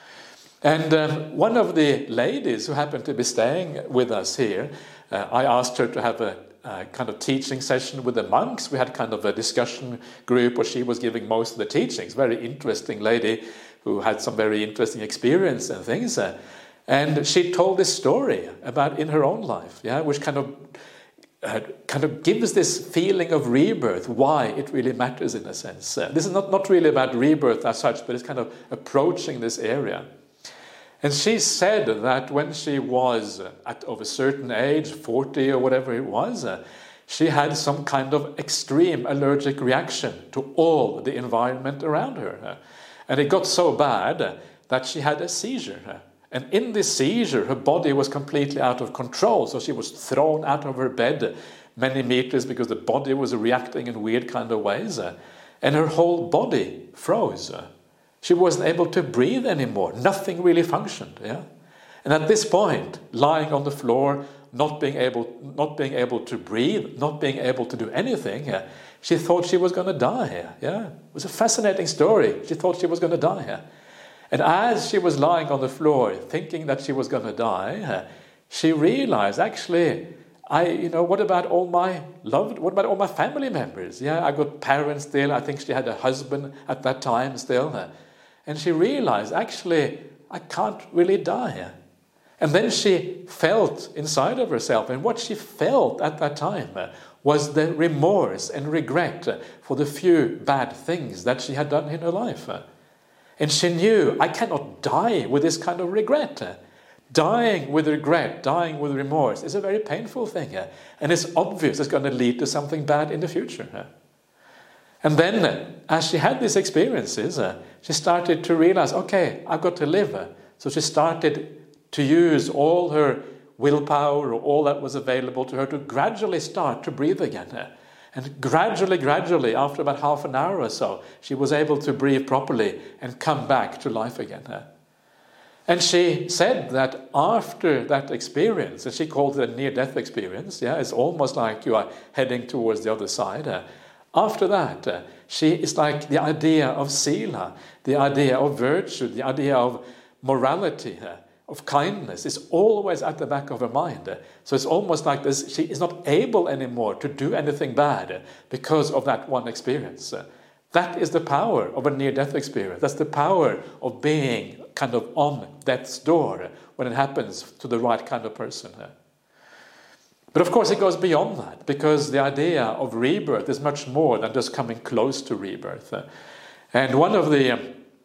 And um, one of the ladies who happened to be staying with us here, uh, I asked her to have a, a kind of teaching session with the monks. We had kind of a discussion group where she was giving most of the teachings. Very interesting lady who had some very interesting experience and things. Uh, and she told this story about in her own life, yeah, which kind of Uh, kind of gives this feeling of rebirth, why it really matters in a sense. Uh, this is not, not really about rebirth as such, but it's kind of approaching this area. And she said that when she was at of a certain age, forty or whatever it was, uh, she had some kind of extreme allergic reaction to all the environment around her. Uh, and it got so bad uh, that she had a seizure. Uh, And in this seizure, her body was completely out of control. So she was thrown out of her bed many meters because the body was reacting in weird kind of ways. And her whole body froze. She wasn't able to breathe anymore. Nothing really functioned. Yeah. And at this point, lying on the floor, not being able, not being able to breathe, not being able to do anything, she thought she was going to die. Yeah. It was a fascinating story. She thought she was going to die. And as she was lying on the floor, thinking that she was going to die, she realized, actually, I, you know, what about all my loved, what about all my family members? Yeah, I got parents still. I think she had a husband at that time still. And she realized, actually, I can't really die. And then she felt inside of herself, and what she felt at that time uh, was the remorse and regret uh, for the few bad things that she had done in her life. Uh, and she knew, I cannot die with this kind of regret. Uh, dying with regret, dying with remorse is a very painful thing. Uh, and it's obvious it's going to lead to something bad in the future. Uh. And then, uh, as she had these experiences, uh, she started to realize, okay, I've got to live. Uh, so she started to use all her willpower or all that was available to her to gradually start to breathe again. And gradually, gradually, after about half an hour or so, she was able to breathe properly and come back to life again. And she said that after that experience, and she called it a near-death experience, yeah, it's almost like you are heading towards the other side. After that, she is like the idea of sila, the idea of virtue, the idea of morality, of kindness is always at the back of her mind. So it's almost like this, she is not able anymore to do anything bad because of that one experience. That is the power of a near-death experience. That's the power of being kind of on death's door when it happens to the right kind of person. But of course it goes beyond that, because the idea of rebirth is much more than just coming close to rebirth. And one of the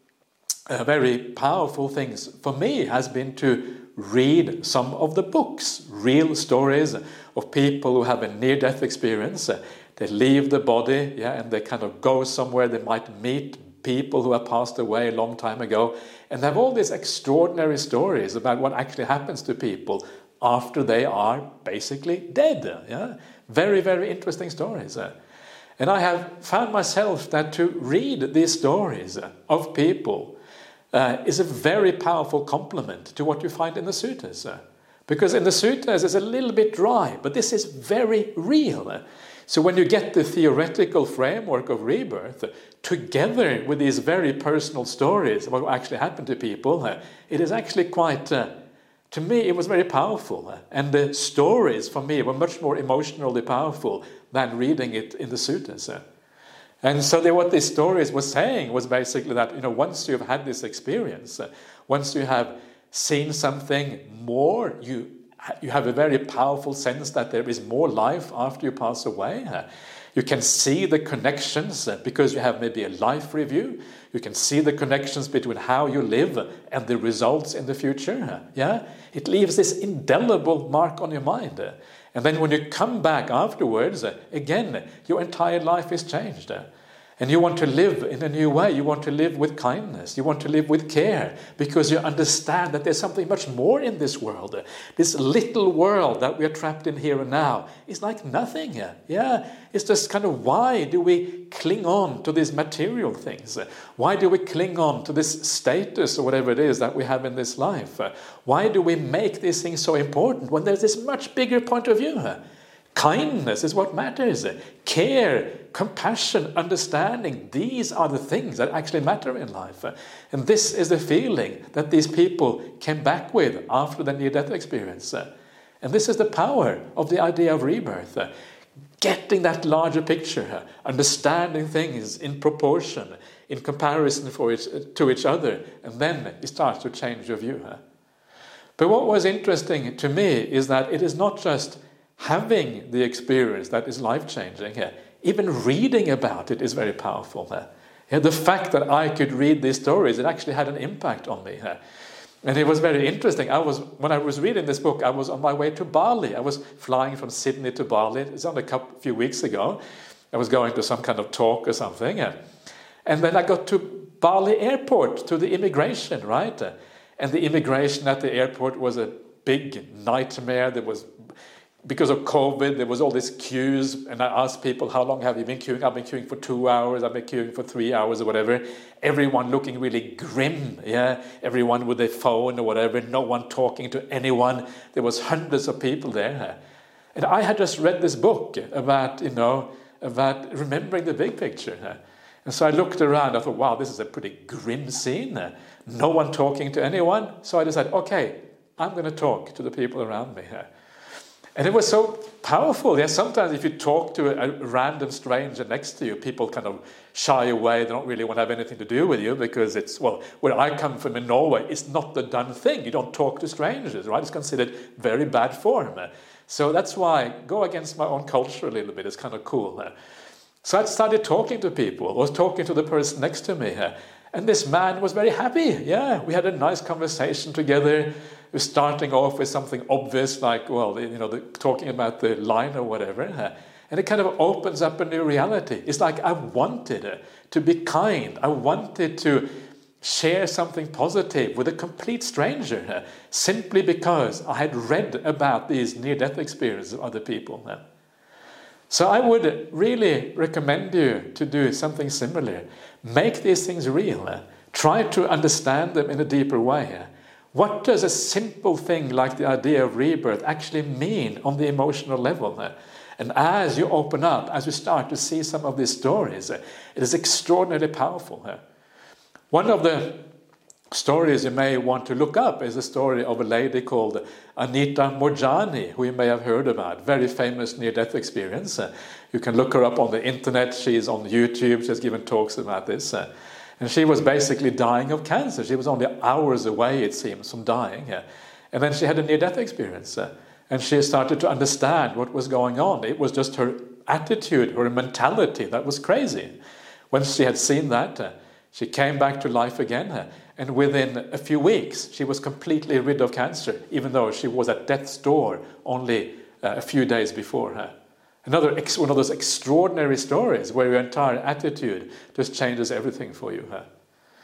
Uh, very powerful things for me has been to read some of the books, real stories of people who have a near-death experience. Uh, they leave the body, yeah, and they kind of go somewhere. They might meet people who have passed away a long time ago, and they have all these extraordinary stories about what actually happens to people after they are basically dead. Yeah, very, very interesting stories. Uh, and I have found myself that to read these stories of people Uh, is a very powerful complement to what you find in the suttas. Uh, because in the suttas it's a little bit dry, but this is very real. Uh, so when you get the theoretical framework of rebirth, uh, together with these very personal stories of what actually happened to people, uh, it is actually quite, uh, to me it was very powerful. Uh, and the stories for me were much more emotionally powerful than reading it in the suttas. Uh, And so they, what these stories were saying was basically that, you know, once you've had this experience, uh, once you have seen something more, you you have a very powerful sense that there is more life after you pass away. Uh, you can see the connections uh, because you have maybe a life review. You can see the connections between how you live and the results in the future. Uh, yeah, it leaves this indelible mark on your mind. Uh, And then when you come back afterwards, uh, again, your entire life is changed. Uh, and you want to live in a new way. You want to live with kindness. You want to live with care, because you understand that there's something much more in this world. Uh, this little world that we are trapped in here and now is like nothing. Uh, yeah, it's just kind of, why do we cling on to these material things? Uh, why do we cling on to this status or whatever it is that we have in this life? Uh, why do we make these things so important when there's this much bigger point of view? Uh, kindness is what matters. Uh, care, compassion, understanding, these are the things that actually matter in life. Uh, and this is the feeling that these people came back with after the near-death experience. Uh, and this is the power of the idea of rebirth. Uh, Getting that larger picture, uh, understanding things in proportion, in comparison for each, to each other, and then it starts to change your view. Uh. But what was interesting to me is that it is not just having the experience that is life-changing. Uh. Even reading about it is very powerful. Uh. Yeah, the fact that I could read these stories, it actually had an impact on me. Uh. And it was very interesting. I was when I was reading this book, I was on my way to Bali. I was flying from Sydney to Bali. It's only a couple, few weeks ago. I was going to some kind of talk or something. And then I got to Bali airport, to the immigration, right? And the immigration at the airport was a big nightmare. There was, because of COVID, there was all these queues. And I asked people, how long have you been queuing? I've been queuing for two hours. I've been queuing for three hours or whatever. Everyone looking really grim, yeah? Everyone with their phone or whatever. No one talking to anyone. There was hundreds of people there. And I had just read this book about, you know, about remembering the big picture. And so I looked around. I thought, wow, this is a pretty grim scene. No one talking to anyone. So I decided, okay, I'm going to talk to the people around me. And it was so powerful. Yeah, sometimes if you talk to a, a random stranger next to you, people kind of shy away. They don't really want to have anything to do with you because it's, well, where I come from in Norway, it's not the done thing. You don't talk to strangers, right? It's considered very bad form. So that's why go against my own culture a little bit. It's kind of cool. So I started talking to people. I was talking to the person next to me. And this man was very happy. Yeah, we had a nice conversation together. We're starting off with something obvious like, well, you know, the, talking about the line or whatever. And it kind of opens up a new reality. It's like I wanted to be kind. I wanted to share something positive with a complete stranger simply because I had read about these near-death experiences of other people. So I would really recommend you to do something similar. Make these things real. Try to understand them in a deeper way. What does a simple thing like the idea of rebirth actually mean on the emotional level? And as you open up, as you start to see some of these stories, it is extraordinarily powerful. One of the stories you may want to look up is a story of a lady called Anita Moorjani, who you may have heard about, very famous near-death experience. You can look her up on the internet. She's on YouTube. She's given talks about this. And she was basically dying of cancer. She was only hours away, it seems, from dying. And then she had a near-death experience. And she started to understand what was going on. It was just her attitude, her mentality that was crazy. Once she had seen that, she came back to life again. And within a few weeks, she was completely rid of cancer, even though she was at death's door only a few days before her. Another ex- one of those extraordinary stories where your entire attitude just changes everything for you. Huh?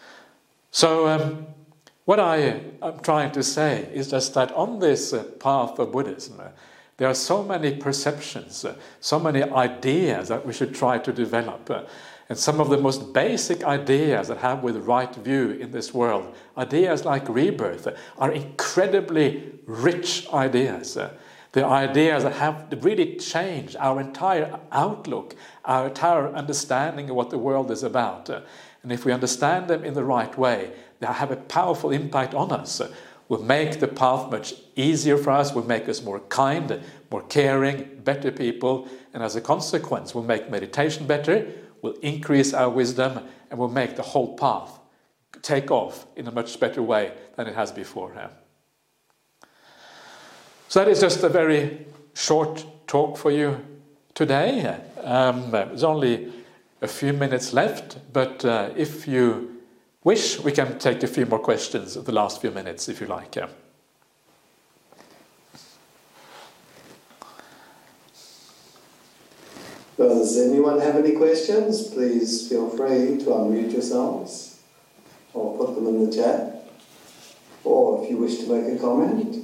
So um, what I am trying to say is just that on this uh, path of Buddhism, uh, there are so many perceptions, uh, so many ideas that we should try to develop. Uh, and some of the most basic ideas that have with right view in this world, ideas like rebirth, uh, are incredibly rich ideas. Uh, The ideas that have really changed our entire outlook, our entire understanding of what the world is about. And if we understand them in the right way, they have a powerful impact on us. Will make the path much easier for us, will make us more kind, more caring, better people, and as a consequence will make meditation better, will increase our wisdom, and will make the whole path take off in a much better way than it has beforehand. So that is just a very short talk for you today. Um, there's only a few minutes left, but uh, if you wish, we can take a few more questions of the last few minutes, if you like. Yeah. Does anyone have any questions? Please feel free to unmute yourselves or put them in the chat. Or if you wish to make a comment.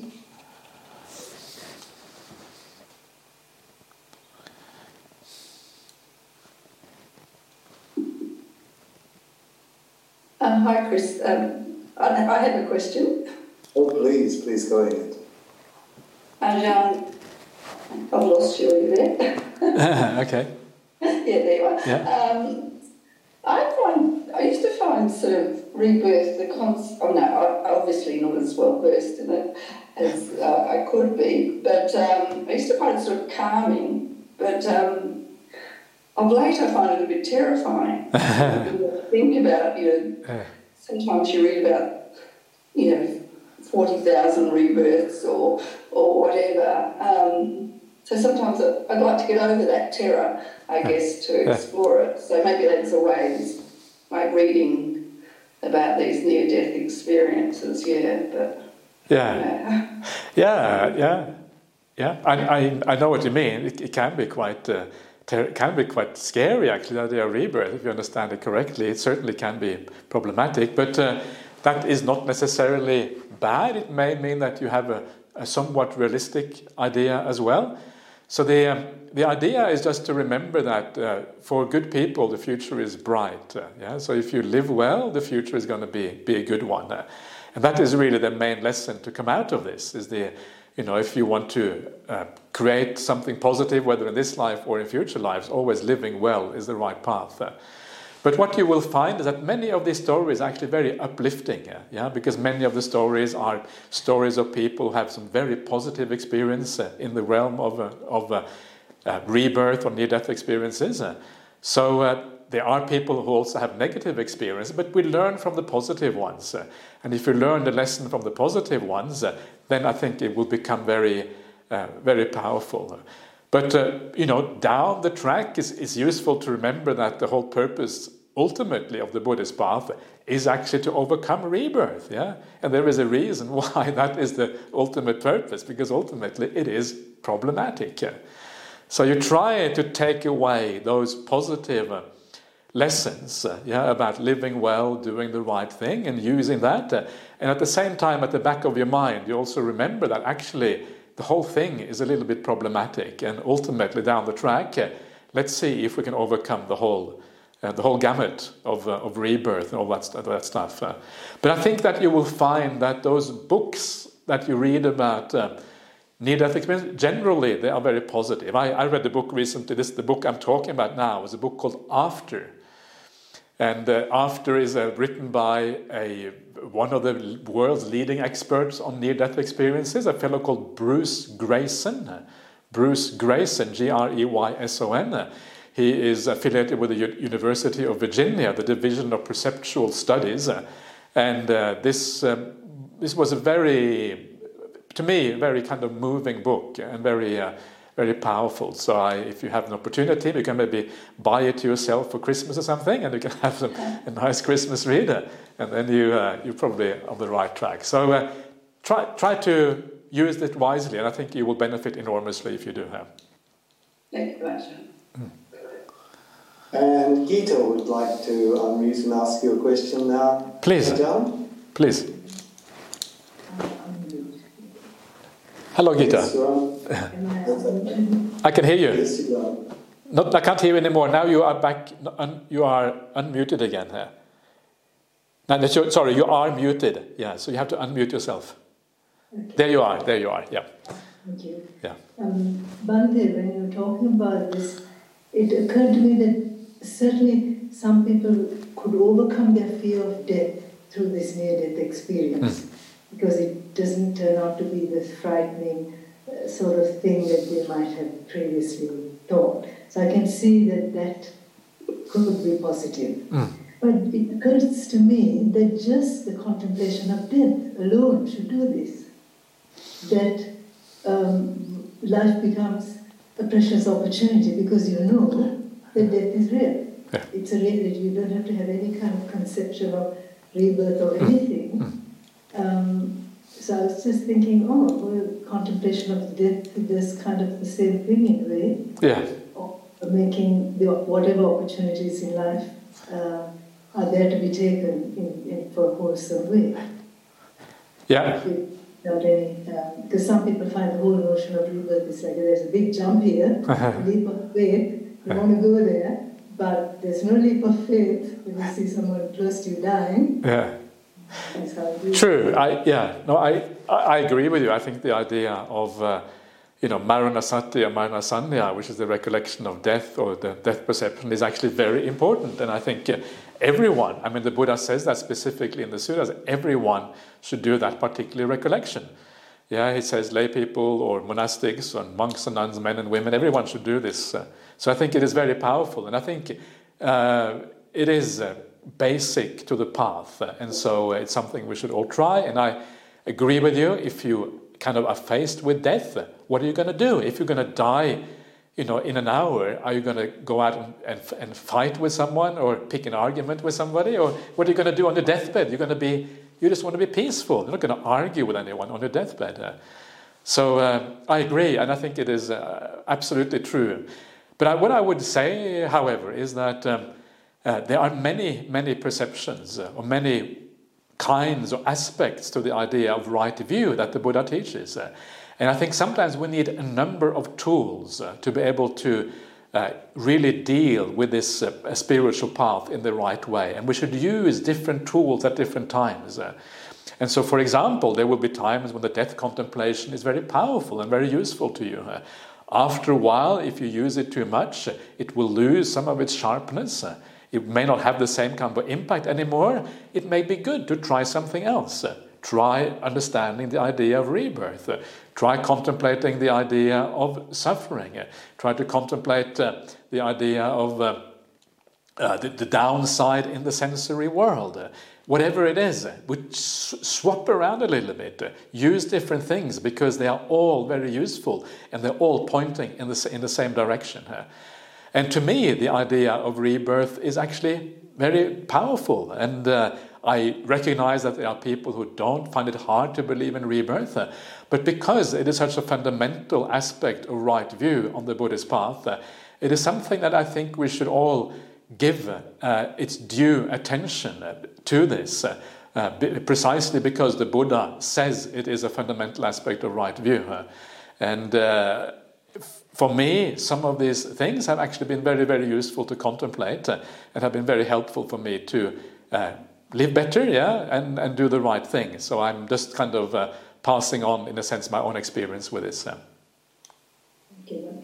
Um, hi, Chris. Um, I, I have a question. Oh, please, please go ahead. And, um, I've lost you. Are you there? Okay. Yeah, there you are. Yeah. Um, I find I used to find sort of rebirth the concept. Oh no, I, obviously not as well versed in it as uh, I could be, but um, I used to find it sort of calming. But um, of late, I find it a bit terrifying. Think about, you know, sometimes you read about, you know, forty thousand rebirths or or whatever. Um, so sometimes I'd like to get over that terror, I guess, to explore it. So maybe that's a way, like reading about these near-death experiences, yeah, but... Yeah, yeah, yeah, yeah. yeah. I, I, I know what you mean. It, it can be quite... Uh, It can be quite scary, actually, the idea of rebirth, if you understand it correctly. It certainly can be problematic, but uh, that is not necessarily bad. It may mean that you have a, a somewhat realistic idea as well. So the um, the idea is just to remember that uh, for good people, the future is bright. Uh, yeah. So if you live well, the future is going to be be a good one, uh, and that is really the main lesson to come out of this. Is the You know, if you want to uh, create something positive, whether in this life or in future lives, always living well is the right path. Uh, But what you will find is that many of these stories are actually very uplifting, yeah, yeah? Because many of the stories are stories of people who have some very positive experience uh, in the realm of, uh, of uh, uh, rebirth or near-death experiences. Uh, so uh, there are people who also have negative experience, but we learn from the positive ones. Uh, and if you learn the lesson from the positive ones, uh, then I think it will become very, uh, very powerful. But, uh, you know, down the track is, is useful to remember that the whole purpose, ultimately, of the Buddhist path is actually to overcome rebirth, yeah? And there is a reason why that is the ultimate purpose, because ultimately it is problematic. Yeah? So you try to take away those positive uh, lessons uh, yeah, about living well, doing the right thing, and using that. Uh, and at the same time, at the back of your mind, you also remember that actually the whole thing is a little bit problematic, and ultimately down the track, uh, let's see if we can overcome the whole, uh, the whole gamut of uh, of rebirth and all that, st- that stuff. Uh, but I think that you will find that those books that you read about uh, near-death experience, generally they are very positive. I, I read the book recently. This the book I'm talking about now is a book called After, and uh, After is uh, written by a one of the world's leading experts on near-death experiences, a fellow called Bruce Greyson. Bruce Greyson, G R E Y S O N. He is affiliated with the U- University of Virginia, the Division of Perceptual Studies. And uh, this um, this was a very, to me, very kind of moving book and very uh, very powerful. So I, if you have an opportunity, you can maybe buy it yourself for Christmas or something, and you can have some, a nice Christmas reader, and then you uh, you're probably on the right track. So uh, try try to use it wisely, and I think you will benefit enormously if you do have. Thank you, Roger. Mm. And Gita would like to unmute and ask you a question now. Please. Hey, John? Please. Hello, Gita. Yes, you're on. I can hear you. Yes, you are. Not, I can't hear you anymore. Now you are back. Un, you are unmuted again. Here. No, no, so- sorry, you are muted. Yeah, so you have to unmute yourself. Okay. There you are. There you are. Yeah. Thank you. Yeah. Um, Bhante, when you were talking about this, it occurred to me that certainly some people could overcome their fear of death through this near-death experience, mm. because it doesn't turn out to be this frightening uh, sort of thing that they might have previously thought. So I can see that that could be positive. Mm. But it occurs to me that just the contemplation of death alone should do this. That um, life becomes a precious opportunity because you know that death is real. Yeah. It's a reality. You don't have to have any kind of conception of rebirth or anything. Mm. Um, so I was just thinking, oh, well, contemplation of death is kind of the same thing in a way. Yeah. Of making the, whatever opportunities in life uh, are there to be taken in, in for a wholesome way. Yeah. Without any, um, because some people find the whole notion of rebirth is like there's a big jump here, a leap of faith. You want to go there, but there's no leap of faith when you see someone close to you dying. Yeah. That's how it is. True. I yeah. No, I I agree with you. I think the idea of uh, you know Maranasati or Maranasanya, which is the recollection of death or the death perception, is actually very important. And I think uh, everyone, I mean, the Buddha says that specifically in the sutras, everyone should do that particular recollection. Yeah, he says lay people or monastics and monks and nuns, men and women, everyone should do this. Uh, so I think it is very powerful, and I think uh, it is uh, basic to the path, uh, and so it's something we should all try. And I agree with you. If you kind of are faced with death, what are you going to do? If you're going to die, you know, in an hour, are you going to go out and, and, and fight with someone or pick an argument with somebody? Or what are you going to do on your deathbed? You're going to be, you just want to be peaceful. You're not going to argue with anyone on your deathbed. Uh, so uh, I agree, and I think it is uh, absolutely true. But I, what I would say, however, is that um, uh, there are many, many perceptions uh, or many kinds or aspects to the idea of right view that the Buddha teaches. Uh, And I think sometimes we need a number of tools uh, to be able to uh, really deal with this uh, spiritual path in the right way. And we should use different tools at different times. Uh, and so, for example, there will be times when the death contemplation is very powerful and very useful to you. Uh, after a while, if you use it too much, it will lose some of its sharpness. Uh, it may not have the same kind of impact anymore. It may be good to try something else. Uh, try understanding the idea of rebirth. Uh, try contemplating the idea of suffering. Uh, try to contemplate uh, the idea of uh, uh, the, the downside in the sensory world. Uh, whatever it is, uh, we s- swap around a little bit. Uh, use different things because they are all very useful and they're all pointing in the, in the same direction. Uh, And to me, the idea of rebirth is actually very powerful. And uh, I recognize that there are people who don't find it hard to believe in rebirth. Uh, but because it is such a fundamental aspect of right view on the Buddhist path, uh, it is something that I think we should all give uh, its due attention uh, to this. Uh, uh, b- precisely because the Buddha says it is a fundamental aspect of right view. Uh, and... Uh, For me, some of these things have actually been very, very useful to contemplate uh, and have been very helpful for me to uh, live better, yeah, and, and do the right thing. So I'm just kind of uh, passing on, in a sense, my own experience with this. Uh. Thank you.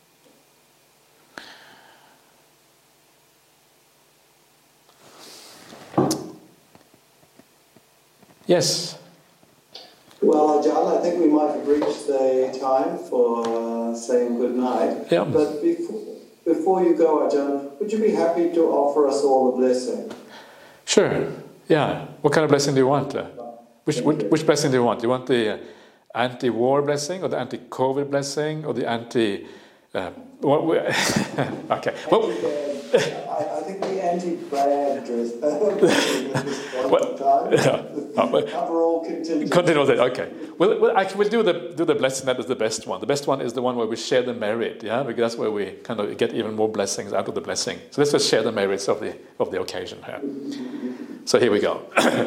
Yes. Well, Ajahn, I think we might have reached the time for uh, saying good night. Yeah. But before, before you go, Ajahn, would you be happy to offer us all a blessing? Sure. Yeah. What kind of blessing do you want? Uh, which, which which blessing do you want? Do you want the uh, anti-war blessing, or the anti-COVID blessing, or the anti? Uh, what? We, okay. Well, I, I think the anti-bad dress. What? Yeah. Oh, Cover all contingencies. Continue with it. Okay. Well, well, I can, we'll do the do the blessing that is the best one. The best one is the one where we share the merit. Yeah, because that's where we kind of get even more blessings out of the blessing. So let's just share the merits of the of the occasion here. So here we go.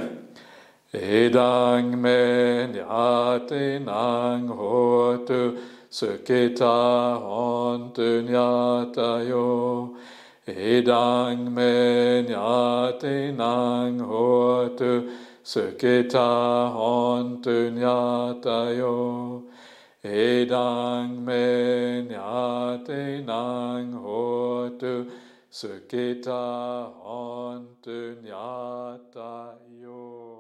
Edang men yate nang hotu sukita hontu nyata yo. Edang men yate nang hotu sukita hontu nyata yo. Edang men yate nang hotu sukita hontu nyata yo.